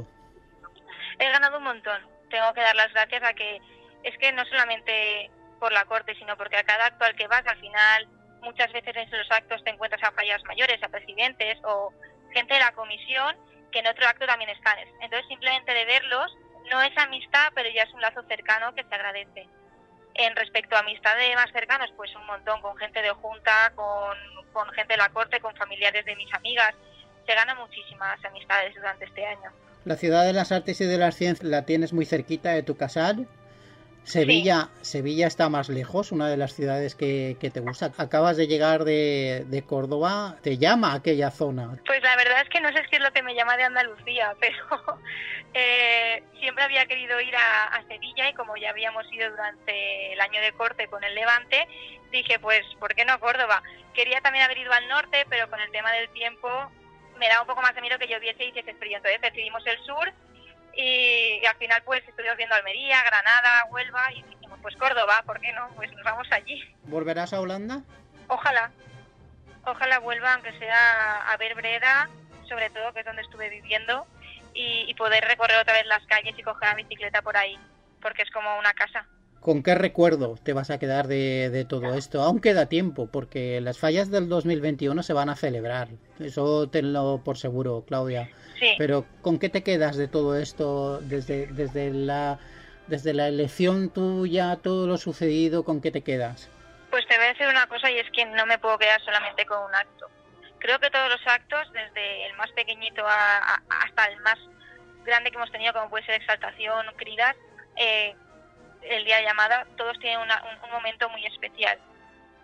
Speaker 11: He ganado un montón. Tengo que dar las gracias a que es que no solamente por la corte, sino porque a cada acto al que vas, al final muchas veces en los actos te encuentras a fallas mayores, a presidentes o gente de la comisión que en otro acto también están. Entonces simplemente de verlos no es amistad, pero ya es un lazo cercano que se agradece. En respecto a amistades más cercanas, pues un montón, con gente de junta, con, con gente de la corte, con familiares de mis amigas. Se ganan muchísimas amistades durante este año.
Speaker 1: La ciudad de las artes y de las ciencias la tienes muy cerquita de tu casal. Sevilla, sí. Sevilla está más lejos, una de las ciudades que, que te gusta. Acabas de llegar de, de Córdoba, ¿te llama aquella zona?
Speaker 11: Pues la verdad es que no sé qué es lo que me llama de Andalucía, pero eh, siempre había querido ir a, a Sevilla y como ya habíamos ido durante el año de corte con el Levante, dije pues, ¿por qué no Córdoba? Quería también haber ido al norte, pero con el tema del tiempo me daba un poco más de miedo que lloviese y hiciese frío, entonces decidimos el sur. Y, y al final pues estuvimos viendo Almería, Granada, Huelva y dijimos pues Córdoba, ¿por qué no? Pues nos vamos allí.
Speaker 1: ¿Volverás a Holanda?
Speaker 11: Ojalá, ojalá vuelva, aunque sea a ver Breda, sobre todo que es donde estuve viviendo, y, y poder recorrer otra vez las calles y coger la bicicleta por ahí, porque es como una casa.
Speaker 1: ¿Con qué recuerdo te vas a quedar de, de todo esto? Aún queda tiempo, porque las fallas del dos mil veintiuno se van a celebrar. Eso tenlo por seguro, Claudia.
Speaker 11: Sí.
Speaker 1: Pero ¿con qué te quedas de todo esto desde, desde, la, desde la elección tuya, todo lo sucedido? ¿Con qué te quedas?
Speaker 11: Pues te voy a decir una cosa y es que no me puedo quedar solamente con un acto. Creo que todos los actos, desde el más pequeñito a, a, hasta el más grande que hemos tenido, como puede ser Exaltación, Cridas, eh, el día de llamada, todos tienen una, un, un momento muy especial.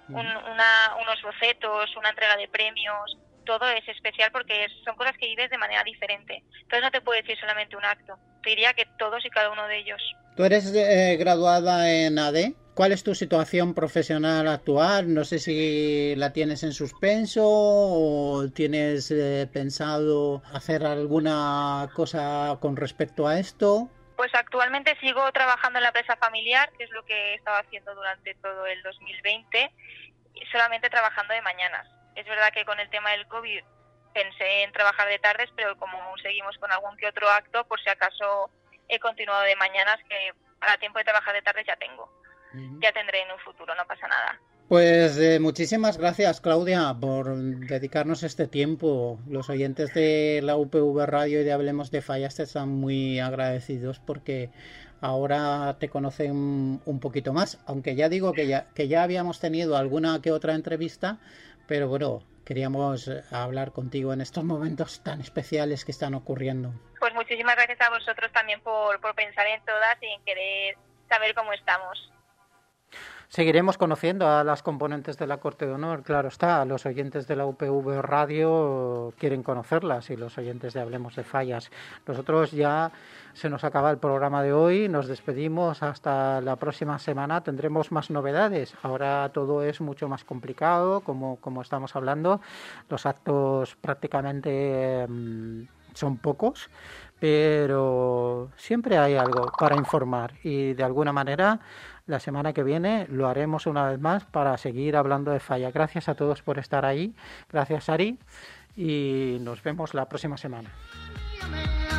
Speaker 11: un, una, unos bocetos, una entrega de premios, todo es especial porque es, son cosas que vives de manera diferente. Entonces no te puedo decir solamente un acto, te diría que todos y cada uno de ellos.
Speaker 1: Tú eres eh, graduada en A D. ¿Cuál es tu situación profesional actual? No sé si la tienes en suspenso o tienes eh, pensado hacer alguna cosa con respecto a esto.
Speaker 11: Pues actualmente sigo trabajando en la empresa familiar, que es lo que he estado haciendo durante todo el dos mil veinte, solamente trabajando de mañanas. Es verdad que con el tema del COVID pensé en trabajar de tardes, pero como seguimos con algún que otro acto, por si acaso he continuado de mañanas, que para tiempo de trabajar de tardes ya tengo. Uh-huh. Ya tendré en un futuro, no pasa nada.
Speaker 1: Pues eh, muchísimas gracias, Claudia, por dedicarnos este tiempo. Los oyentes de la U P V Radio y de Hablemos de Fallas te están muy agradecidos porque ahora te conocen un poquito más, aunque ya digo que ya, que ya habíamos tenido alguna que otra entrevista, pero bueno, queríamos hablar contigo en estos momentos tan especiales que están ocurriendo.
Speaker 11: Pues muchísimas gracias a vosotros también por, por pensar en todas y en querer saber cómo estamos.
Speaker 1: Seguiremos conociendo a las componentes de la Corte de Honor, claro está, los oyentes de la U P V Radio quieren conocerlas y los oyentes de Hablemos de Fallas. Nosotros ya se nos acaba el programa de hoy, nos despedimos hasta la próxima semana, tendremos más novedades. Ahora todo es mucho más complicado, como, como estamos hablando, los actos prácticamente mmm, son pocos, pero siempre hay algo para informar y de alguna manera la semana que viene lo haremos una vez más para seguir hablando de falla. Gracias a todos por estar ahí, gracias Ari y nos vemos la próxima semana.